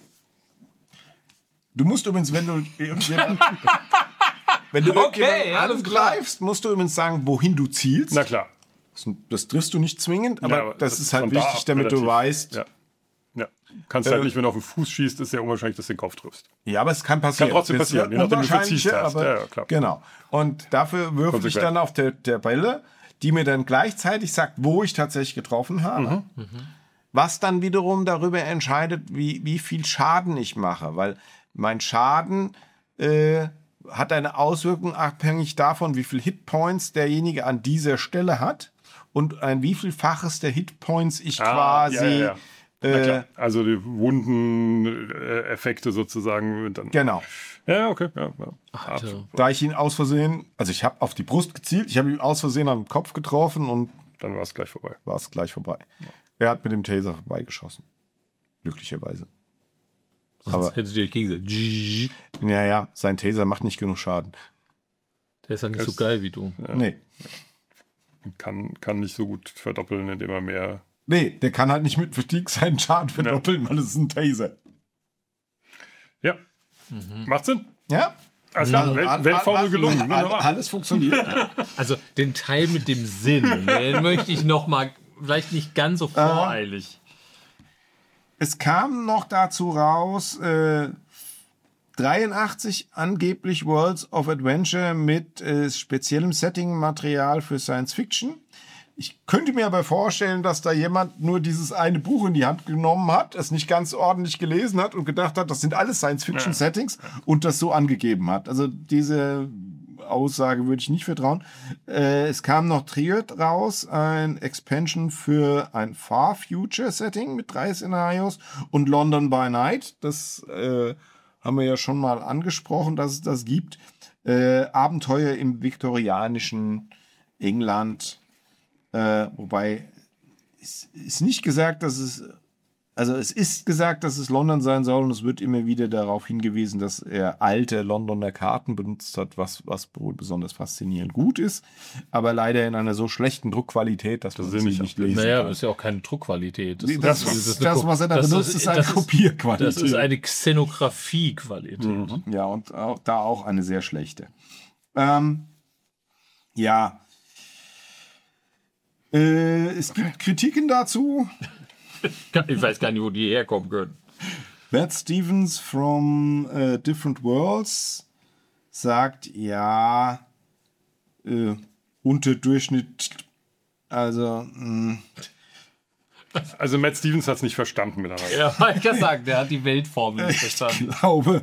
Du musst übrigens, wenn du irgendjemanden, wenn du Okay, irgendjemanden alles klar. angreifst, musst du übrigens sagen, wohin du zielst. Na klar. Das, das triffst du nicht zwingend, aber, Ja, aber das, das ist ist halt von da wichtig, ab damit du relativ- weißt. Ja. Ja. Kannst Äh, halt nicht, wenn du auf den Fuß schießt, ist sehr unwahrscheinlich, dass du den Kopf triffst. Ja, aber es kann passieren. Kann trotzdem Das passieren, wird je nachdem, wie du unwahrscheinlicher, verziehst hast. aber- Ja, ja, klar. Genau. Und dafür würfel ich Konsequent. dann auf der Tabelle, die mir dann gleichzeitig sagt, wo ich tatsächlich getroffen habe. Mhm. Was dann wiederum darüber entscheidet, wie, wie viel Schaden ich mache. Weil mein Schaden äh, hat eine Auswirkung abhängig davon, wie viel Hitpoints derjenige an dieser Stelle hat und ein wie vielfaches der Hitpoints ich Ah, quasi... ja, ja, ja. Na Äh, klar. Also die Wunden-Effekte sozusagen. und Dann, genau. Ja, okay. Ja, ja. Alter. Da ich ihn aus Versehen, also ich habe auf die Brust gezielt, ich habe ihn aus Versehen am Kopf getroffen und dann war es gleich vorbei. War es gleich vorbei. Ja. Er hat mit dem Taser vorbeigeschossen. Glücklicherweise. Sonst Aber hättet ihr gesagt, ja, ja, sein Taser macht nicht genug Schaden. der ist ja nicht Das- so geil wie du. Ja. Nee. Kann, kann nicht so gut verdoppeln, indem er mehr. Nee, der kann halt nicht mit Fatigue seinen Schaden verdoppeln, weil es ist ein Taser. Ja. Macht Sinn. Ja? Also, ja, Welt, Weltformel gelungen. All, Wunderbar. alles funktioniert. Also den Teil mit dem Sinn, den möchte ich noch mal, vielleicht nicht ganz so voreilig. Es kam noch dazu raus, äh, dreiundachtzig angeblich Worlds of Adventure mit äh, speziellem Setting-Material für Science Fiction. Ich könnte mir aber vorstellen, dass da jemand nur dieses eine Buch in die Hand genommen hat, es nicht ganz ordentlich gelesen hat und gedacht hat, das sind alles Science-Fiction-Settings und das so angegeben hat. Also diese Aussage würde ich nicht vertrauen. Äh, es kam noch Triad raus, ein Expansion für ein Far Future Setting mit drei Szenarios und London by Night. Das äh, haben wir ja schon mal angesprochen, dass es das gibt. Äh, Abenteuer im viktorianischen England. Äh, wobei es ist nicht gesagt, dass es Also es ist gesagt, dass es London sein soll und es wird immer wieder darauf hingewiesen, dass er alte Londoner Karten benutzt hat, was, was wohl besonders faszinierend gut ist, aber leider in einer so schlechten Druckqualität, dass man sie sie nicht nicht lesen Naja, kann. das ist ja auch keine Druckqualität. Das, das, ist- ist das, eine- was er da das benutzt, ist, eine das Kopierqualität. Das ist eine Xenographie-Qualität. Ja, und auch, da auch eine sehr schlechte. Ähm, ja. Äh, es gibt Kritiken dazu. Ich weiß gar nicht, wo die herkommen können. Matt Stevens from äh, Different Worlds sagt, ja, äh, Unterdurchschnitt, also, mh, Also Matt Stevens hat es nicht verstanden miteinander. Ja, wollte ich ja sagen, der hat die Weltformel nicht ich verstanden. glaube.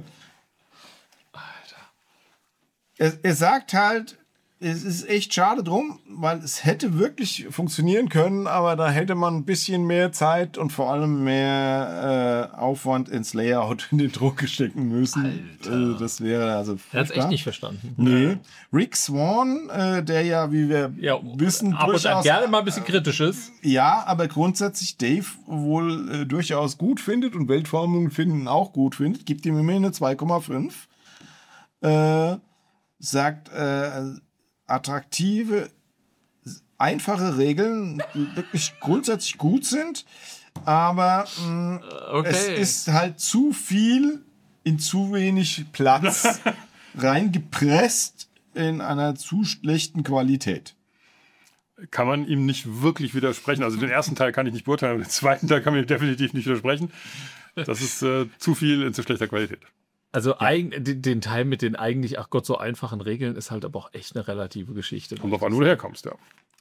Er, er sagt halt, es ist echt schade drum, weil es hätte wirklich funktionieren können, aber da hätte man ein bisschen mehr Zeit und vor allem mehr äh, Aufwand ins Layout in den Druck stecken müssen. Also das wäre also Er hat es echt furchtbar. nicht verstanden. Nee. Rick Swan, äh, der ja, wie wir Ja, wissen, ab und an durchaus, gerne mal ein bisschen kritisch ist. ja, aber grundsätzlich Dave wohl äh, durchaus gut findet und Weltformungen finden auch gut findet, gibt ihm immerhin eine zwei Komma fünf. Äh, sagt, äh, attraktive, einfache Regeln, die wirklich grundsätzlich gut sind, aber mh, Okay. es ist halt zu viel in zu wenig Platz reingepresst in einer zu schlechten Qualität. Kann man ihm nicht wirklich widersprechen. Also den ersten Teil kann ich nicht beurteilen, aber den zweiten Teil kann man ihm definitiv nicht widersprechen. Das ist äh, zu viel in zu schlechter Qualität. Also eig- den den Teil mit den eigentlich, ach Gott, so einfachen Regeln ist halt aber auch echt eine relative Geschichte. Kommt drauf an, wo du herkommst, ja.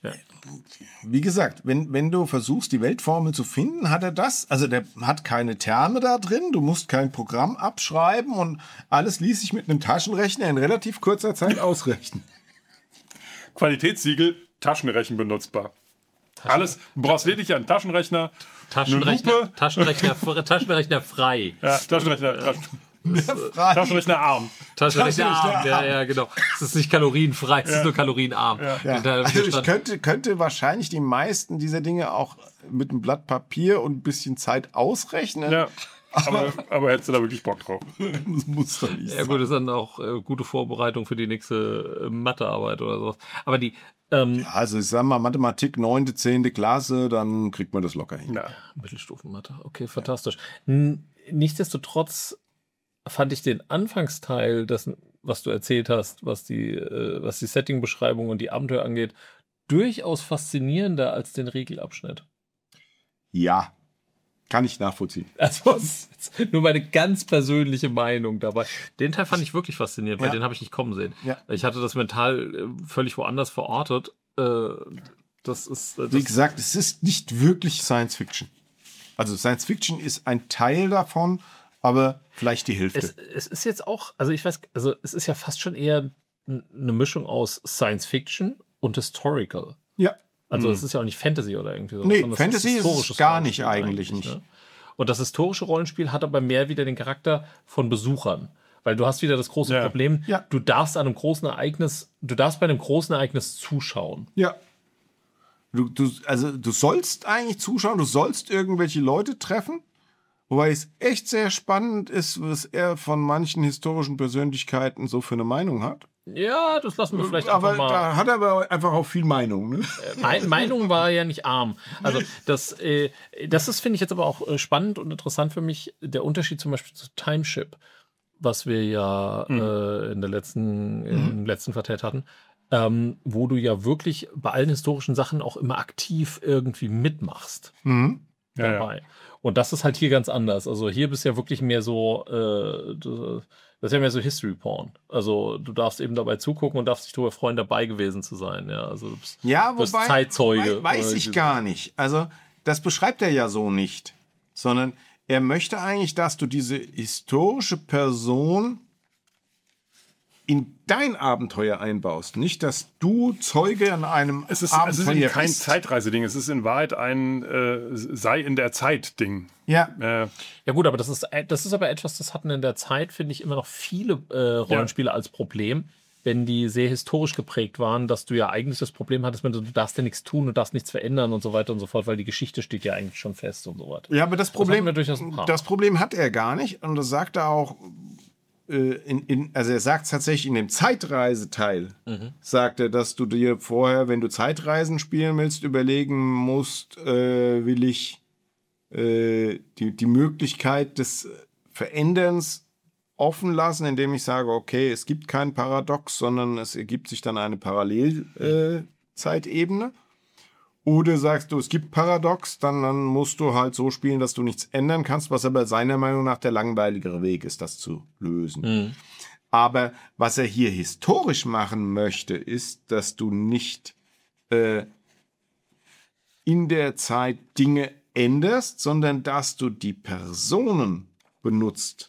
Wie gesagt, wenn, wenn du versuchst, die Weltformel zu finden, hat er das. Also der hat keine Terme da drin, du musst kein Programm abschreiben und alles ließ sich mit einem Taschenrechner in relativ kurzer Zeit ausrechnen. Qualitätssiegel, Taschenrechen benutzbar. Alles, du brauchst lediglich einen Taschenrechner, Taschenrechner, eine Lupe. Taschenrechner, Taschenrechner frei. Ja, Taschenrechner, Taschen, Frage. Taschenrechner arm. Taschenrechner arm. Taschenrechner Ja, ja, genau. Es ist nicht kalorienfrei, es ist nur kalorienarm. Ja. Den Teil hab ich Also ich verstanden. könnte, könnte wahrscheinlich die meisten dieser Dinge auch mit einem Blatt Papier und ein bisschen Zeit ausrechnen. Ja, aber, aber hättest du da wirklich Bock drauf? Das muss doch nicht Ja sein. gut, das ist dann auch äh, gute Vorbereitung für die nächste äh, Mathearbeit oder sowas. Aber die ähm, Also ich sag mal, Mathematik neunte, zehnte Klasse, dann kriegt man das locker hin. Ja. Mittelstufenmathe, okay, fantastisch. N nichtsdestotrotz fand ich den Anfangsteil, das, was du erzählt hast, was die, äh, was die Settingbeschreibung und die Abenteuer angeht, durchaus faszinierender als den Regelabschnitt. Ja, kann ich nachvollziehen. Also das ist jetzt nur meine ganz persönliche Meinung dabei. Den Teil fand ich wirklich faszinierend, weil Ja. den habe ich nicht kommen sehen. Ja. Ich hatte das mental äh, völlig woanders verortet. Äh, das ist äh, Wie das, gesagt, es ist nicht wirklich Science Fiction. Also Science Fiction ist ein Teil davon, aber vielleicht die Hälfte. es, es ist jetzt auch, also ich weiß, also es ist ja fast schon eher n- eine Mischung aus Science Fiction und Historical. ja. Also es ist ja auch nicht Fantasy oder irgendwie so. Nee, sondern es Fantasy ist es historisches gar nicht Rollenspiel eigentlich nicht. Ne? Und das historische Rollenspiel hat aber mehr wieder den Charakter von Besuchern. Weil du hast wieder das große Ja. Problem, Ja. du darfst an einem großen Ereignis, du darfst bei einem großen Ereignis zuschauen. Ja. Du, du, also du sollst eigentlich zuschauen, du sollst irgendwelche Leute treffen, wobei es echt sehr spannend ist, was er von manchen historischen Persönlichkeiten so für eine Meinung hat. Ja, das lassen wir vielleicht aber einfach mal. da hat er aber einfach auch viel Meinung. Ne? Me- Meinung war ja nicht arm. Also das, äh, das ist, finde ich, jetzt aber auch äh, spannend und interessant für mich, der Unterschied zum Beispiel zu Timeship, was wir ja Mhm. äh, in der letzten, im letzten Quartett hatten, ähm, wo du ja wirklich bei allen historischen Sachen auch immer aktiv irgendwie mitmachst Mhm. Ja, ja. dabei. Und das ist halt hier ganz anders. Also hier bist du ja wirklich mehr so, äh, du, das ist ja mehr so History Porn. Also du darfst eben dabei zugucken und darfst dich darüber freuen, dabei gewesen zu sein. Ja, also du bist, Ja, bist wobei, Zeitzeuge. wei- weiß Oder ich diese- gar nicht. Also das beschreibt er ja so nicht, sondern er möchte eigentlich, dass du diese historische Person in dein Abenteuer einbaust. Nicht, dass du Zeuge an einem Es ist, es ist Abenteuer kein bist. Zeitreiseding, es ist in Wahrheit ein äh, sei in der Zeit-Ding. Ja, Äh, Ja gut, aber das ist, das ist aber etwas, das hatten in der Zeit, finde ich, immer noch viele äh, Rollenspiele als Problem, wenn die sehr historisch geprägt waren, dass du ja eigentlich das Problem hattest, wenn du, du darfst ja nichts tun, du darfst nichts verändern und so weiter und so fort, weil die Geschichte steht ja eigentlich schon fest und so weiter. ja, aber das Problem, hatten wir durchaus ein paar. das Problem hat er gar nicht. Und das sagt er auch, äh, in, in, also er sagt tatsächlich in dem Zeitreiseteil, Mhm. sagt er, dass du dir vorher, wenn du Zeitreisen spielen willst, überlegen musst, äh, will ich äh, die, die Möglichkeit des Veränderns offen lassen, indem ich sage, okay, es gibt kein Paradox, sondern es ergibt sich dann eine Parallelzeitebene. Äh, Zeitebene. Oder sagst du, es gibt Paradox, dann, dann musst du halt so spielen, dass du nichts ändern kannst, was aber seiner Meinung nach der langweiligere Weg ist, das zu lösen. Mhm. Aber was er hier historisch machen möchte, ist, dass du nicht äh, in der Zeit Dinge änderst, sondern dass du die Personen benutzt,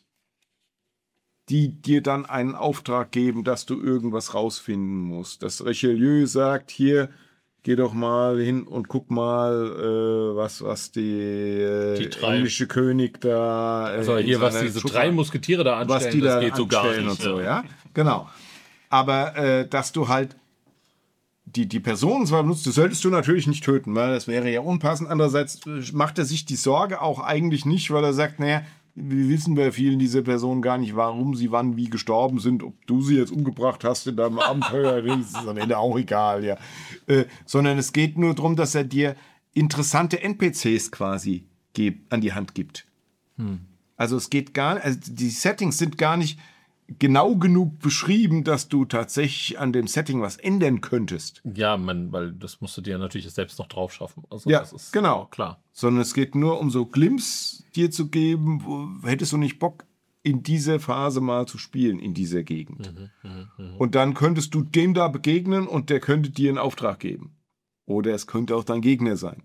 die dir dann einen Auftrag geben, dass du irgendwas rausfinden musst. Dass Richelieu sagt, hier, geh doch mal hin und guck mal, äh, was, was die, äh, Die drei- englische König da... Äh, Also in hier, was seiner diese Schuppe- drei Musketiere da anstellen, was die das da geht so gar anstellen nicht. und so, ja. Genau. Aber äh, dass du halt die, die Personen zwar benutzt, das solltest du natürlich nicht töten, weil das wäre ja unpassend. Andererseits äh, macht er sich die Sorge auch eigentlich nicht, weil er sagt, naja, wir wissen bei vielen dieser Personen gar nicht, warum sie wann wie gestorben sind. Ob du sie jetzt umgebracht hast in deinem Abenteuer, das ist am Ende auch egal, ja. Äh, sondern es geht nur darum, dass er dir interessante N P Cs quasi geb, an die Hand gibt. Also es geht gar also die Settings sind gar nicht genau genug beschrieben, dass du tatsächlich an dem Setting was ändern könntest. Ja, man, weil das musst du dir natürlich selbst noch drauf schaffen. Also Ja, das ist genau. klar. Sondern es geht nur um so Glimps dir zu geben, wo, hättest du nicht Bock, in dieser Phase mal zu spielen, in dieser Gegend. Und dann könntest du dem da begegnen und der könnte dir einen Auftrag geben. Oder es könnte auch dein Gegner sein.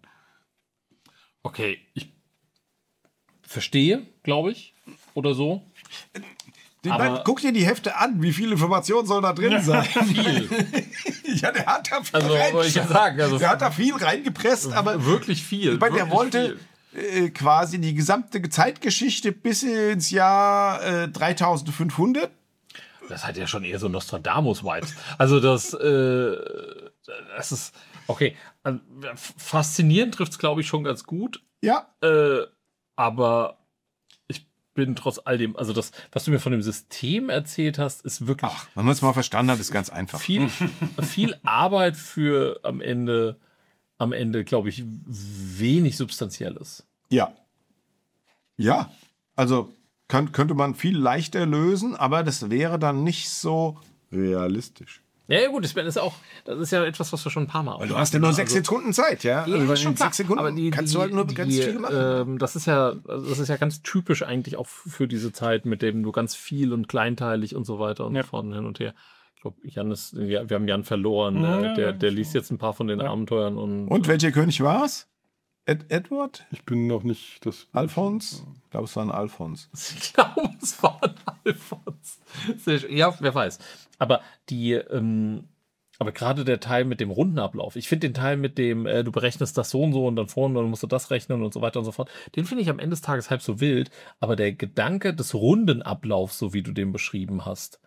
Okay, ich verstehe, glaube ich, oder so. Den Aber- Mann, guck dir die Hefte an, wie viel Information soll da drin sein? Viel. Ja, der hat da viel, Also, wollte ich ja sagen, also der hat da viel reingepresst, aber wirklich viel. ich meine, der wirklich wollte viel. äh, quasi die gesamte Zeitgeschichte bis ins Jahr äh, dreitausendfünfhundert. Das hat ja schon eher so Nostradamus-Vibes. Also das, äh, das ist, okay, also, faszinierend trifft es, glaube ich, schon ganz gut. Ja, Äh, aber ich bin trotz all dem, also das, was du mir von dem System erzählt hast, ist wirklich ach, wenn man es mal verstanden hat, ist ganz einfach. viel, viel Arbeit für am Ende, am Ende, glaube ich, wenig Substanzielles. Ja. Ja, also kann, könnte man viel leichter lösen, aber das wäre dann nicht so realistisch. Ja, ja gut, das ist auch, das ist ja etwas, was wir schon ein paar Mal. Weil du hast ja nur sechs Sekunden Zeit, ja? Ja, Also, weil schon in klar. sechs Sekunden Aber die, kannst die, du halt nur ganz die, viel machen. Ähm, das ist ja, also das ist ja ganz typisch eigentlich auch für diese Zeit, mit dem du ganz viel und kleinteilig und so weiter und Ja. so fort und hin und her. Ich glaube, Jan ist, ja, wir haben Jan verloren. Ja, äh, ja, der, ja, der so. liest jetzt ein paar von den Abenteuern und. Und welcher König war es? Ed Edward? Ich bin noch nicht das. Alphons? Ich glaube, es war ein Alphons. Ich glaube, es war ein Alphons. Sehr schön. Ja, wer weiß. Aber die, ähm, aber gerade der Teil mit dem Rundenablauf, ich finde den Teil mit dem, äh, du berechnest das so und so und dann vorne, dann musst du das rechnen und so weiter und so fort, den finde ich am Ende des Tages halb so wild, aber der Gedanke des Rundenablaufs, so wie du den beschrieben hast,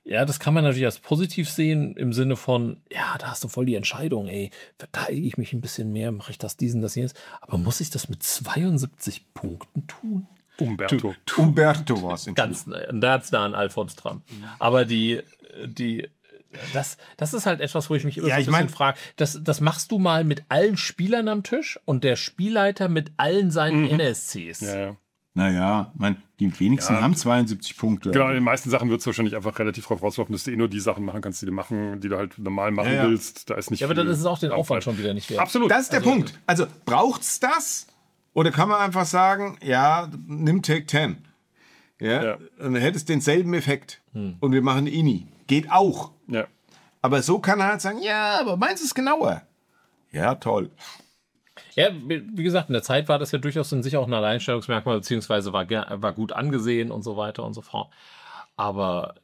Ja, das kann man natürlich als positiv sehen, im Sinne von, ja, da hast du voll die Entscheidung, ey, verteidige ich mich ein bisschen mehr, mache ich das, diesen, das, jenes. Aber muss ich das mit zweiundsiebzig Punkten tun? Umberto. Umberto war es. Ganz ganz nah an Alfons dran. Aber die, die, das, das ist halt etwas, wo ich mich immer Ja, so ein ich bisschen mein- frage, das, das machst du mal mit allen Spielern am Tisch und der Spielleiter mit allen seinen N S Cs. Ja, ja. Naja, mein, die wenigsten Ja. haben zweiundsiebzig Punkte. Genau, in den meisten Sachen wird es wahrscheinlich einfach relativ drauf rauslaufen, dass du eh nur die Sachen machen kannst, die du machen, die du halt normal machen Ja, ja. willst. Da ist nicht Ja, aber viel dann ist es auch den Aufwand Arbeit. schon wieder nicht wert. Absolut. Das ist der Also- Punkt. Also braucht's das? Oder kann man einfach sagen, ja, nimm Take zehn. Ja, Ja. dann hättest du denselben Effekt. Und wir machen I N I. Geht auch. Ja. Aber so kann er halt sagen, ja, aber meins ist genauer. Ja, toll. Ja, wie wie gesagt, in der Zeit war das ja durchaus in sich auch ein Alleinstellungsmerkmal, beziehungsweise war, ger- war gut angesehen und so weiter und so fort. Aber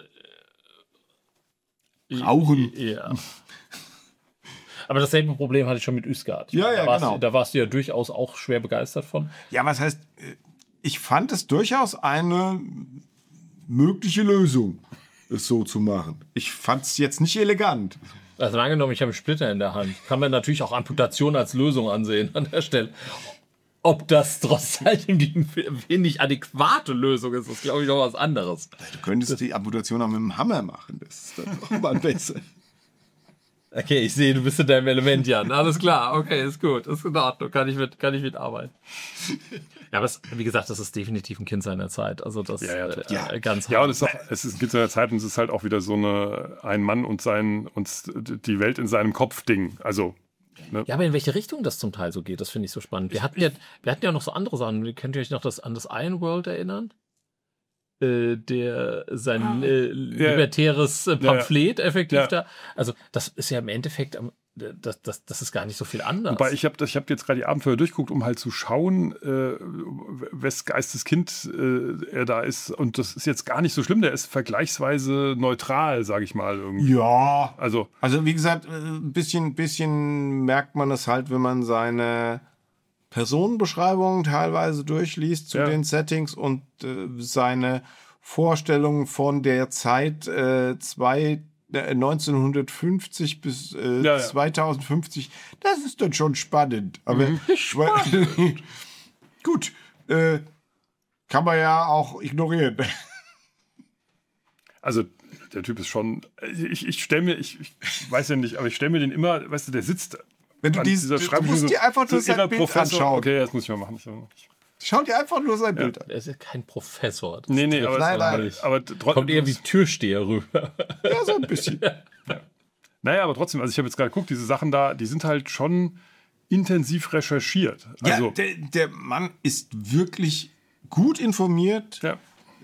äh, Rauchen. ja. Aber dasselbe Problem hatte ich schon mit Üskard. Ja, ja, da warst, genau. Da warst du ja durchaus auch schwer begeistert von. Ja, was heißt, ich fand es durchaus eine mögliche Lösung, es so zu machen. Ich fand es jetzt nicht elegant. Also angenommen, ich habe einen Splitter in der Hand. Kann man natürlich auch Amputation als Lösung ansehen an der Stelle. Ob das trotz alledem die wenig adäquate Lösung ist, ist, glaube ich, noch was anderes. Du könntest die Amputation auch mit dem Hammer machen. Das ist dann auch mal besser. Okay, ich sehe, du bist in deinem Element, Jan. Alles klar, okay, ist gut, ist in Ordnung, kann ich mit, kann ich mitarbeiten. Ja, aber es, wie gesagt, das ist definitiv ein Kind seiner Zeit. Also das Ja, ja, äh, total. äh, ganz Ja, und es ist, auch, es ist gibt seiner Zeit und es ist halt auch wieder so eine ein Mann und sein und die Welt in seinem Kopf Ding. Also Ja, aber in welche Richtung das zum Teil so geht, das finde ich so spannend. Wir hatten ja, wir hatten ja noch so andere Sachen. Könnt ihr euch noch das, an das Iron World erinnern? Äh, der sein äh, libertäres äh, Pamphlet effektiv Ja. da. Also das ist ja im Endeffekt, am- das, das, das ist gar nicht so viel anders. Wobei ich habe ich hab jetzt gerade die Abenteuer durchgeguckt, um halt zu schauen, äh, wes Geisteskind äh, er da ist. Und das ist jetzt gar nicht so schlimm. Der ist vergleichsweise neutral, sage ich mal. Irgendwie. Ja. Also, Also wie gesagt, ein bisschen, bisschen merkt man es halt, wenn man seine Personenbeschreibungen teilweise durchliest zu Ja. den Settings und äh, seine Vorstellungen von der Zeit äh, zwei, äh, neunzehnhundertfünfzig bis äh, Ja, ja. zweitausendfünfzig. Das ist dann schon spannend. Aber spannend. Gut, äh, kann man ja auch ignorieren. also der Typ ist schon. Ich, ich stelle mir, ich, ich weiß ja nicht, aber ich stelle mir den immer, weißt du, der sitzt. Wenn du an dies- dieser du Schreibtisch musst so- dir einfach nur so sein inner Bild Professor. anschauen. Okay, das muss ich mal machen. Ich, Schau dir einfach nur sein Bild an. Er ist ja kein Professor. Das nee, nee, aber, Nein, nein. aber, aber trotzdem. kommt eher wie Türsteher rüber. Ja, so ein bisschen. Naja, aber trotzdem, also ich habe jetzt gerade geguckt, diese Sachen da, die sind halt schon intensiv recherchiert. Also, Ja, der, der Mann ist wirklich gut informiert, ja,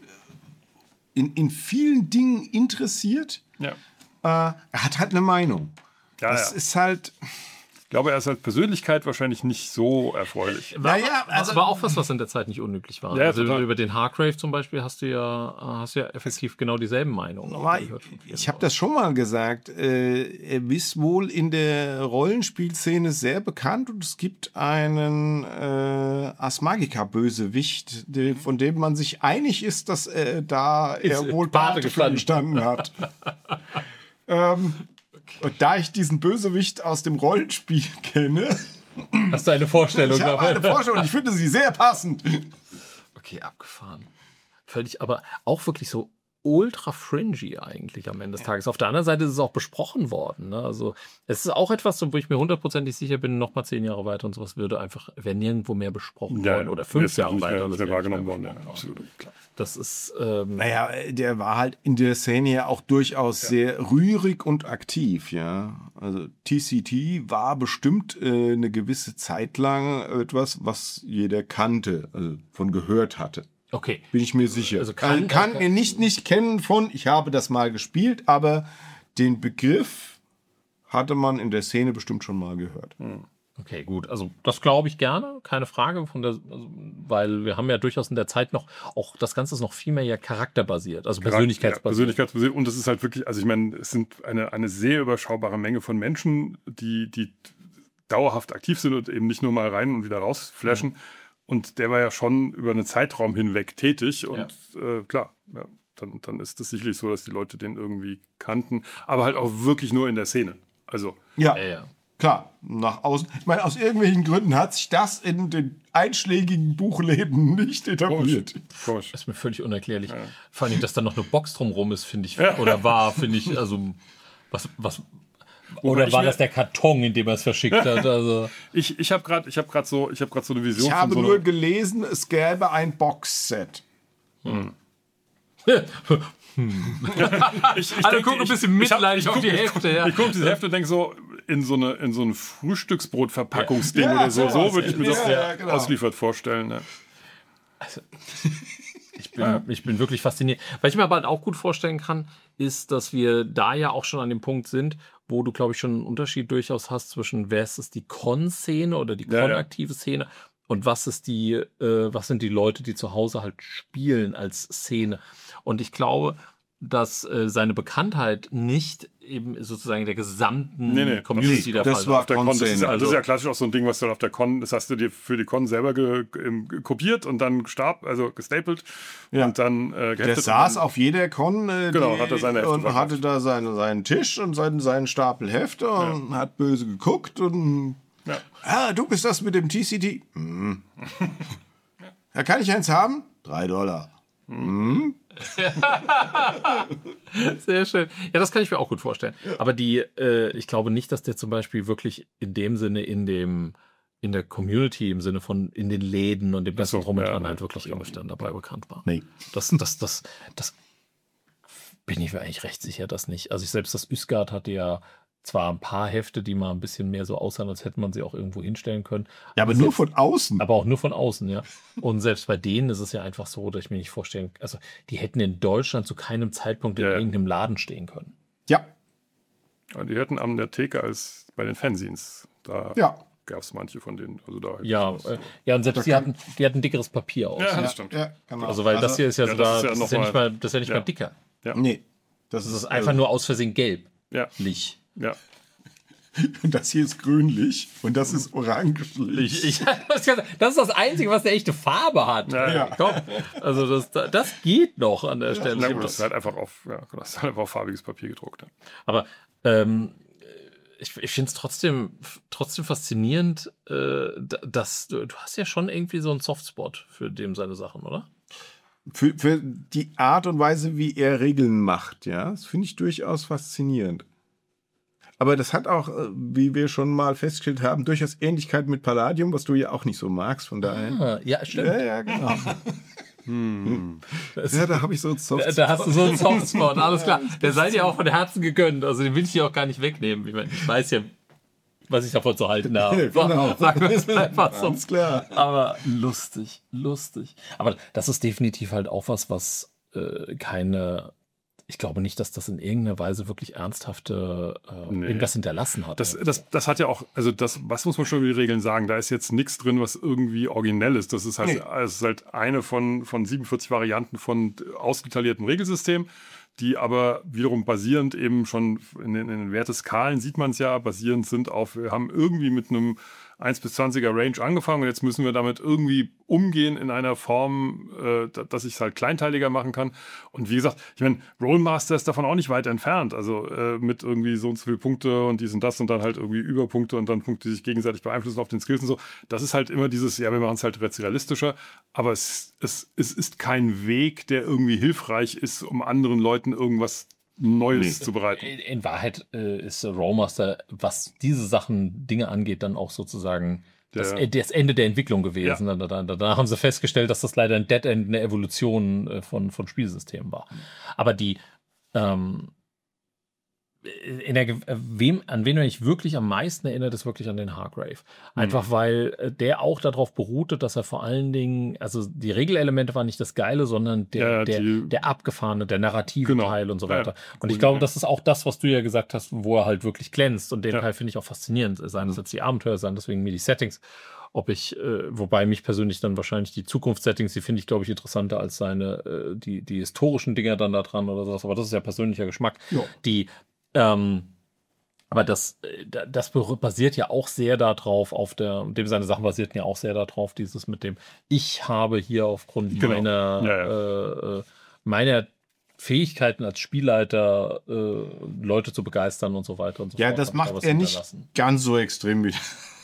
in, in vielen Dingen interessiert. ja. Äh, er hat halt eine Meinung. Ja, das ja. ist halt. Ich glaube, er ist als Persönlichkeit wahrscheinlich nicht so erfreulich. War, Naja, war, also- war auch was, was in der Zeit nicht unüblich war. Ja, also total. über den Hargrave zum Beispiel hast du ja, hast du ja effektiv genau dieselben Meinungen. Aber ich ich habe das schon mal gesagt. Äh, er ist wohl in der Rollenspielszene sehr bekannt und es gibt einen äh, Ars Magica-Bösewicht, der- von dem man sich einig ist, dass äh, da er Ist wohl Pate Pate für gestanden hat. ähm, und da ich diesen Bösewicht aus dem Rollenspiel kenne, Hast du eine Vorstellung ich habe davon? eine Vorstellung, ich finde sie sehr passend. Okay, abgefahren. Völlig, aber auch wirklich so ultra fringy eigentlich am Ende des Tages. Auf der anderen Seite ist es auch besprochen worden. Ne? Also es ist auch etwas, wo ich mir hundertprozentig sicher bin, noch mal zehn Jahre weiter und sowas würde einfach, wäre nirgendwo mehr besprochen worden. Oder fünf ist ja auch Jahre nicht weiter. mehr, das nicht mehr wäre wahrgenommen nicht worden. mehr Ja, absolut, klar. Das ist, ähm, Naja, der war halt in der Szene ja auch durchaus sehr rührig und aktiv, ja. Also T C T war bestimmt äh, eine gewisse Zeit lang etwas, was jeder kannte, also von gehört hatte. okay. Bin ich mir sicher. Also Also kann- kann, kann er nicht, nicht kennen von, ich habe das mal gespielt, aber den Begriff hatte man in der Szene bestimmt schon mal gehört. Okay, gut. Also das glaube ich gerne, keine Frage, von der, also, weil wir haben ja durchaus in der Zeit noch, auch das Ganze ist noch viel mehr ja charakterbasiert, also Ja, persönlichkeitsbasiert. persönlichkeitsbasiert. Und das ist halt wirklich, also ich meine, es sind eine, eine sehr überschaubare Menge von Menschen, die, die dauerhaft aktiv sind und eben nicht nur mal rein und wieder raus flashen. Und der war ja schon über einen Zeitraum hinweg tätig und äh, klar, ja. dann, dann ist es sicherlich so, dass die Leute den irgendwie kannten, aber halt auch wirklich nur in der Szene. Also, Ja, Ja, ja. klar, nach außen. Ich meine, aus irgendwelchen Gründen hat sich das in den einschlägigen Buchläden nicht etabliert. komisch. Das ist mir völlig unerklärlich. Vor allem, dass da noch eine Box drumrum ist, finde ich, Ja. oder war, finde ich, also, was, was, Wobei oder ich war mir- das der Karton, in dem er es verschickt hat? Also, Ich, ich habe gerade ich hab grad so, ich hab grad so eine Vision Ich habe von so nur einer, gelesen, es gäbe ein Boxset. ich, ich alle denk, gucken ein ich- bisschen ich hab- mitleidig ich auf guck- die Hälfte. Ja. Ich gucke diese Hefte und denke so, in so eine, in so ein Frühstücksbrot-Verpackungsding Ja. oder so, Ja, so würde ich mir ja, das ja, genau. ausliefert vorstellen. Ne? Ich bin, ich bin wirklich fasziniert. Was ich mir aber halt auch gut vorstellen kann, ist, dass wir da ja auch schon an dem Punkt sind, wo du, glaube ich, schon einen Unterschied durchaus hast zwischen, wer ist die Con-Szene oder die Ja, ja. Con-aktive Szene und was ist die, äh, was sind die Leute, die zu Hause halt spielen als Szene. Und ich glaube, dass äh, seine Bekanntheit nicht eben sozusagen der gesamten Nee, nee, Community nee, der das Fall war- Auf der Con, das, ist ja, Con-Szene, das ist also- ja klassisch auch so ein Ding, was du auf der Con, das hast du dir für die Con selber ge, ge, kopiert und dann gestab, also gestapelt Ja. und dann äh, geheftet. Der und saß dann, auf jeder Con äh, Genau, hat er seine Hefte und verkauft. hatte da seine, seinen Tisch und seinen, seinen Stapel Hefte und hat böse geguckt und Ja. ah, du bist das mit dem T C T. Hm. Ja, kann ich eins haben? Drei Dollar. Sehr schön. Ja, das kann ich mir auch gut vorstellen. Aber die, äh, ich glaube nicht, dass der zum Beispiel wirklich in dem Sinne in dem, in der Community, im Sinne von in den Läden und dem ganzen so, Drum und ja, Dran nee, halt wirklich das auch irgendwie dann dabei bekannt war. Nee. Das, das, das, das bin ich mir eigentlich recht sicher, dass nicht. Also ich selbst das Üsgard hatte ja zwar ein paar Hefte, die mal ein bisschen mehr so aussahen, als hätte man sie auch irgendwo hinstellen können. Ja, aber nur von außen. Aber auch nur von außen, ja. Und selbst bei denen ist es ja einfach so, dass ich mir nicht vorstellen, also die hätten in Deutschland zu keinem Zeitpunkt in Ja, ja. irgendeinem Laden stehen können. Ja, Und die hätten an der Theke als bei den Fanzines. Da ja. gab es manche von denen. Also da Ja, äh, ja, und selbst die hatten, die hatten dickeres Papier aus. Ja, Ja. das stimmt. Ja, genau. Also, weil das hier ist ja ja, sogar, das ist ja das noch ist ja nicht mal- mal, das ist ja nicht ja. mal dicker. Nee. Das Das ist ist einfach nur aus Versehen gelblich. Ja, ja. Und das hier ist grünlich und das ist orangelich. Ich, ich, das ist das Einzige, was eine echte Farbe hat. Ja, ja. Komm. Also das, das geht noch an der Stelle. Na gut, das ist halt einfach auf, ja, das ist halt einfach auf farbiges Papier gedruckt. Ja. Aber ähm, ich, ich finde es trotzdem, trotzdem faszinierend, äh, dass du, du hast ja schon irgendwie so einen Softspot für dem seine Sachen, oder? Für, für die Art und Weise, wie er Regeln macht, ja, das finde ich durchaus faszinierend. Aber das hat auch, äh, wie wir schon mal festgestellt haben, durchaus Ähnlichkeit mit Palladium, was du ja auch nicht so magst, von daher. Ah, ja, stimmt. Ja, ja, genau. Ja, da habe ich so einen Soft Da, da hast du so einen Softspot, alles klar. Der seid ihr auch von Herzen gegönnt. Also den will ich dir auch gar nicht wegnehmen. Ich, meine, ich weiß ja, was ich davon zu halten habe. Genau. Sagen wir es einfach so. Ganz klar. Aber lustig, lustig. Aber das ist definitiv halt auch was, was äh, keine. Ich glaube nicht, dass das in irgendeiner Weise wirklich ernsthafte äh, Nee. irgendwas hinterlassen hat. Das, das, das hat ja auch, also das, was muss man schon über die Regeln sagen? Da ist jetzt nichts drin, was irgendwie originell ist. Das ist halt, Nee. es ist halt eine von, von siebenundvierzig Varianten von ausdetailliertem Regelsystem, die aber wiederum basierend eben schon in den, in den Werteskalen sieht man es ja, basierend sind auf, wir haben irgendwie mit einem eins bis zwanziger Range angefangen und jetzt müssen wir damit irgendwie umgehen in einer Form, äh, da- dass ich es halt kleinteiliger machen kann. Und wie gesagt, ich meine, Rollmaster ist davon auch nicht weit entfernt. Also äh, mit irgendwie so und so viele Punkte und dies und das und dann halt irgendwie Überpunkte und dann Punkte, die sich gegenseitig beeinflussen auf den Skills und so. Das ist halt immer dieses, ja, wir machen es halt realistischer, aber es, es, es ist kein Weg, der irgendwie hilfreich ist, um anderen Leuten irgendwas Neues zu bereiten. In, in Wahrheit äh, ist äh, Rollmaster, was diese Sachen, Dinge angeht, dann auch sozusagen das, Der- äh, das Ende der Entwicklung gewesen. Da, da, da, da haben sie festgestellt, dass das leider ein Dead End, eine Evolution äh, von, von Spielsystemen war. Aber die ähm, in der, Ge- äh, wem, an wen mich wirklich am meisten erinnert, ist wirklich an den Hargrave. Einfach weil äh, der auch darauf beruhte, dass er vor allen Dingen, also die Regelelemente waren nicht das Geile, sondern der, Ja, der, die- der abgefahrene, der narrative Genau. Teil und so Ja, weiter. Und cool, ich glaube, ja. das ist auch das, was du ja gesagt hast, wo er halt wirklich glänzt. Und den Ja. Teil finde ich auch faszinierend. Seien es jetzt die Abenteuer, seien deswegen mir die Settings. Ob ich, äh, wobei mich persönlich dann wahrscheinlich die Zukunftssettings, die finde ich, glaube ich, interessanter als seine, äh, die, die historischen Dinger dann da dran oder sowas. Aber das ist ja persönlicher Geschmack. Ja. Die, ähm, aber das, äh, da- das basiert ja auch sehr darauf, auf der, dem seine Sachen basierten ja auch sehr darauf, dieses mit dem, ich habe hier aufgrund Genau. meiner, Ja, Äh, äh, meiner Fähigkeiten als Spielleiter, äh, Leute zu begeistern und so weiter und so Ja, fort. das hat macht da was er nicht hinterlassen. ganz so extrem wie.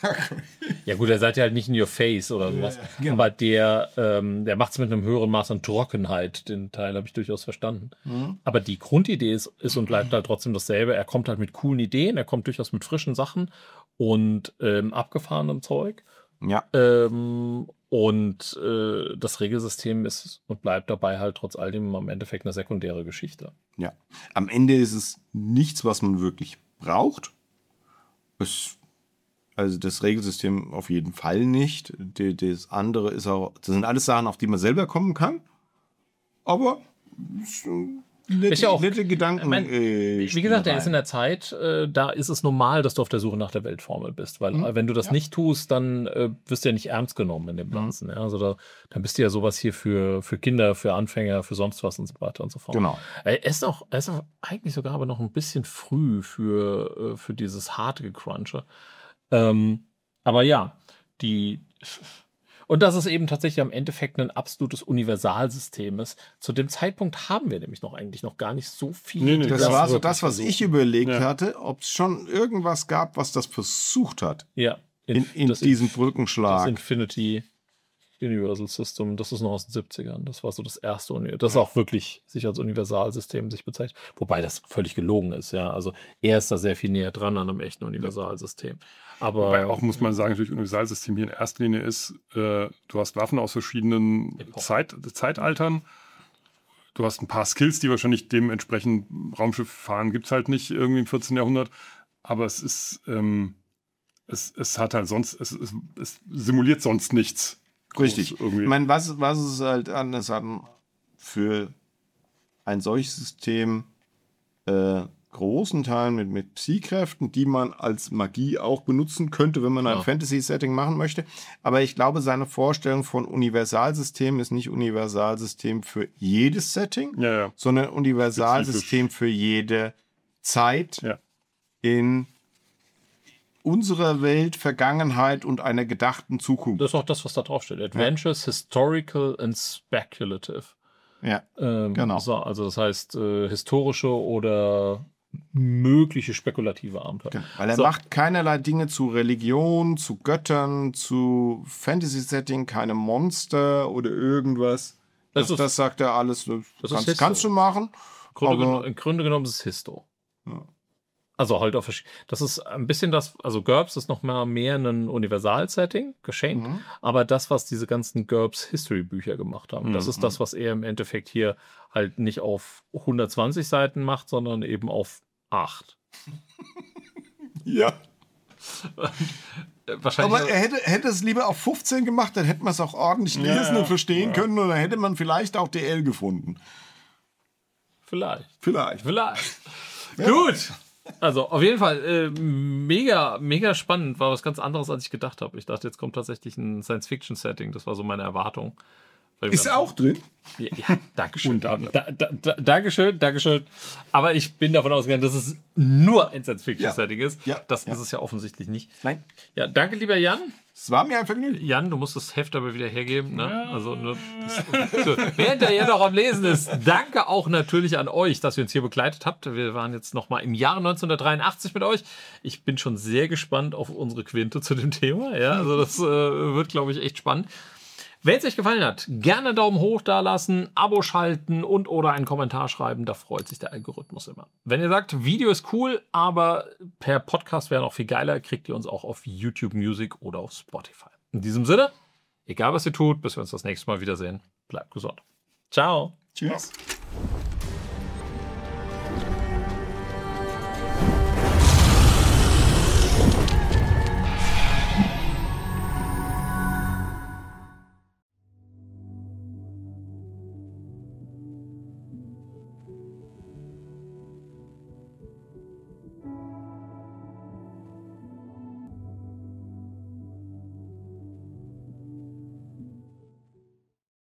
Ja gut, er seid ja halt nicht in your face oder sowas. Ja, genau. Aber der, ähm, der macht es mit einem höheren Maß an Trockenheit. Den Teil habe ich durchaus verstanden. Mhm. Aber die Grundidee ist, ist und bleibt halt trotzdem dasselbe. Er kommt halt mit coolen Ideen, er kommt durchaus mit frischen Sachen und ähm, abgefahrenem Zeug. Ja. Ähm, und äh, das Regelsystem ist und bleibt dabei halt trotz all dem im Endeffekt eine sekundäre Geschichte. Ja. Am Ende ist es nichts, was man wirklich braucht. Es, also das Regelsystem auf jeden Fall nicht. Die, das andere ist auch, das sind alles Sachen, auf die man selber kommen kann. Aber es, äh, nette, Ist ja auch- nette Gedanken. Ich mein, äh, Wie gesagt, er ist in Spielereien. der Zeit, äh, da ist es normal, dass du auf der Suche nach der Weltformel bist. Weil Mhm. äh, wenn du das Ja. nicht tust, dann äh, wirst du ja nicht ernst genommen in dem Ganzen. Ja? Also da, dann bist du ja sowas hier für, für Kinder, für Anfänger, für sonst was und so weiter und so fort. Genau. Er ist auch, er ist auch eigentlich sogar aber noch ein bisschen früh für, äh, für dieses harte Gecrunche. Ähm, aber ja, die. Und dass es eben tatsächlich am Endeffekt ein absolutes Universalsystem ist. Zu dem Zeitpunkt haben wir nämlich noch eigentlich noch gar nicht so viel. Nee, nee, die Das Das war so wirklich das, was versuchen. ich überlegt Ja. hatte, ob es schon irgendwas gab, was das versucht hat. Ja, In, in das, diesem das Brückenschlag. Infinity Universal System, das ist noch aus den siebzigern. Das war so das erste. Uni das ist auch wirklich sich als Universalsystem sich bezeichnet. Wobei das völlig gelogen ist, ja. Also er ist da sehr viel näher dran an einem echten Universalsystem. Aber Wobei auch, muss man sagen, natürlich Universalsystem hier in erster Linie ist, äh, du hast Waffen aus verschiedenen Epochen. Zeit, Zeitaltern. Du hast ein paar Skills, die wahrscheinlich dementsprechend Raumschiff fahren, gibt es halt nicht irgendwie im vierzehnten Jahrhundert. Aber es ist, ähm, es, es hat halt sonst, es, es, es simuliert sonst nichts. groß Richtig. Irgendwie. Ich meine, was, was es halt anders an für ein solches System äh, großen Teilen mit, mit Psykräften, die man als Magie auch benutzen könnte, wenn man ein Ja. Fantasy-Setting machen möchte. Aber ich glaube, seine Vorstellung von Universalsystem ist nicht Universalsystem für jedes Setting, ja, ja. sondern Universalsystem für jede Zeit Ja. in unserer Welt, Vergangenheit und einer gedachten Zukunft. das ist auch das, was da drauf steht. Adventures, Historical and Speculative. Ja, Ähm, Genau. So, also das heißt äh, historische oder mögliche spekulative Abenteuer. genau. Weil er So. macht keinerlei Dinge zu Religion, zu Göttern, zu Fantasy-Setting, keine Monster oder irgendwas. Das Das, ist- das sagt er alles. Das das ist kannst, Histo. kannst du machen. Im Grunde, Aber- geno- Im Grunde genommen ist es Histo. Ja. Also halt auf verschied- das ist ein bisschen das, also GURPS ist noch mal mehr ein Universal-Setting, geschenkt, Mhm. aber das, was diese ganzen GURPS-History-Bücher gemacht haben, das Mhm. ist das, was er im Endeffekt hier halt nicht auf hundertzwanzig Seiten macht, sondern eben auf acht. Ja. Äh, Wahrscheinlich. Aber er hätte, hätte es lieber auf fünfzehn gemacht, dann hätte man es auch ordentlich Ja, lesen ja. und verstehen Ja. können und dann hätte man vielleicht auch D L gefunden. vielleicht. Vielleicht. Vielleicht. Gut. Also auf jeden Fall äh, mega, mega spannend. War was ganz anderes, als ich gedacht habe. Ich dachte, jetzt kommt tatsächlich ein Science-Fiction-Setting. Das war so meine Erwartung. Weil Ist wir- er auch drin? Ja, ja Dankeschön. Unter anderem. Da, da, da, Dankeschön, Dankeschön. Aber ich bin davon ausgegangen, dass es nur ein Science-Fiction-Setting ist. Ja, Das ja. ist es ja offensichtlich nicht. Nein. Ja, danke, lieber Jan. Es war mir ein Vergnügen. Jan, du musst das Heft aber wieder hergeben. Ne? Also, ne, das, so, während er ja noch am Lesen ist, danke auch natürlich an euch, dass ihr uns hier begleitet habt. Wir waren jetzt noch mal im Jahre neunzehnhundertdreiundachtzig mit euch. Ich bin schon sehr gespannt auf unsere Quinte zu dem Thema. Ja, also das äh, wird, glaube ich, echt spannend. Wenn es euch gefallen hat, gerne einen Daumen hoch da lassen, Abo schalten und oder einen Kommentar schreiben. Da freut sich der Algorithmus immer. Wenn ihr sagt, Video ist cool, aber per Podcast wäre noch viel geiler, kriegt ihr uns auch auf YouTube Music oder auf Spotify. In diesem Sinne, egal was ihr tut, bis wir uns das nächste Mal wiedersehen, bleibt gesund. Ciao. Tschüss.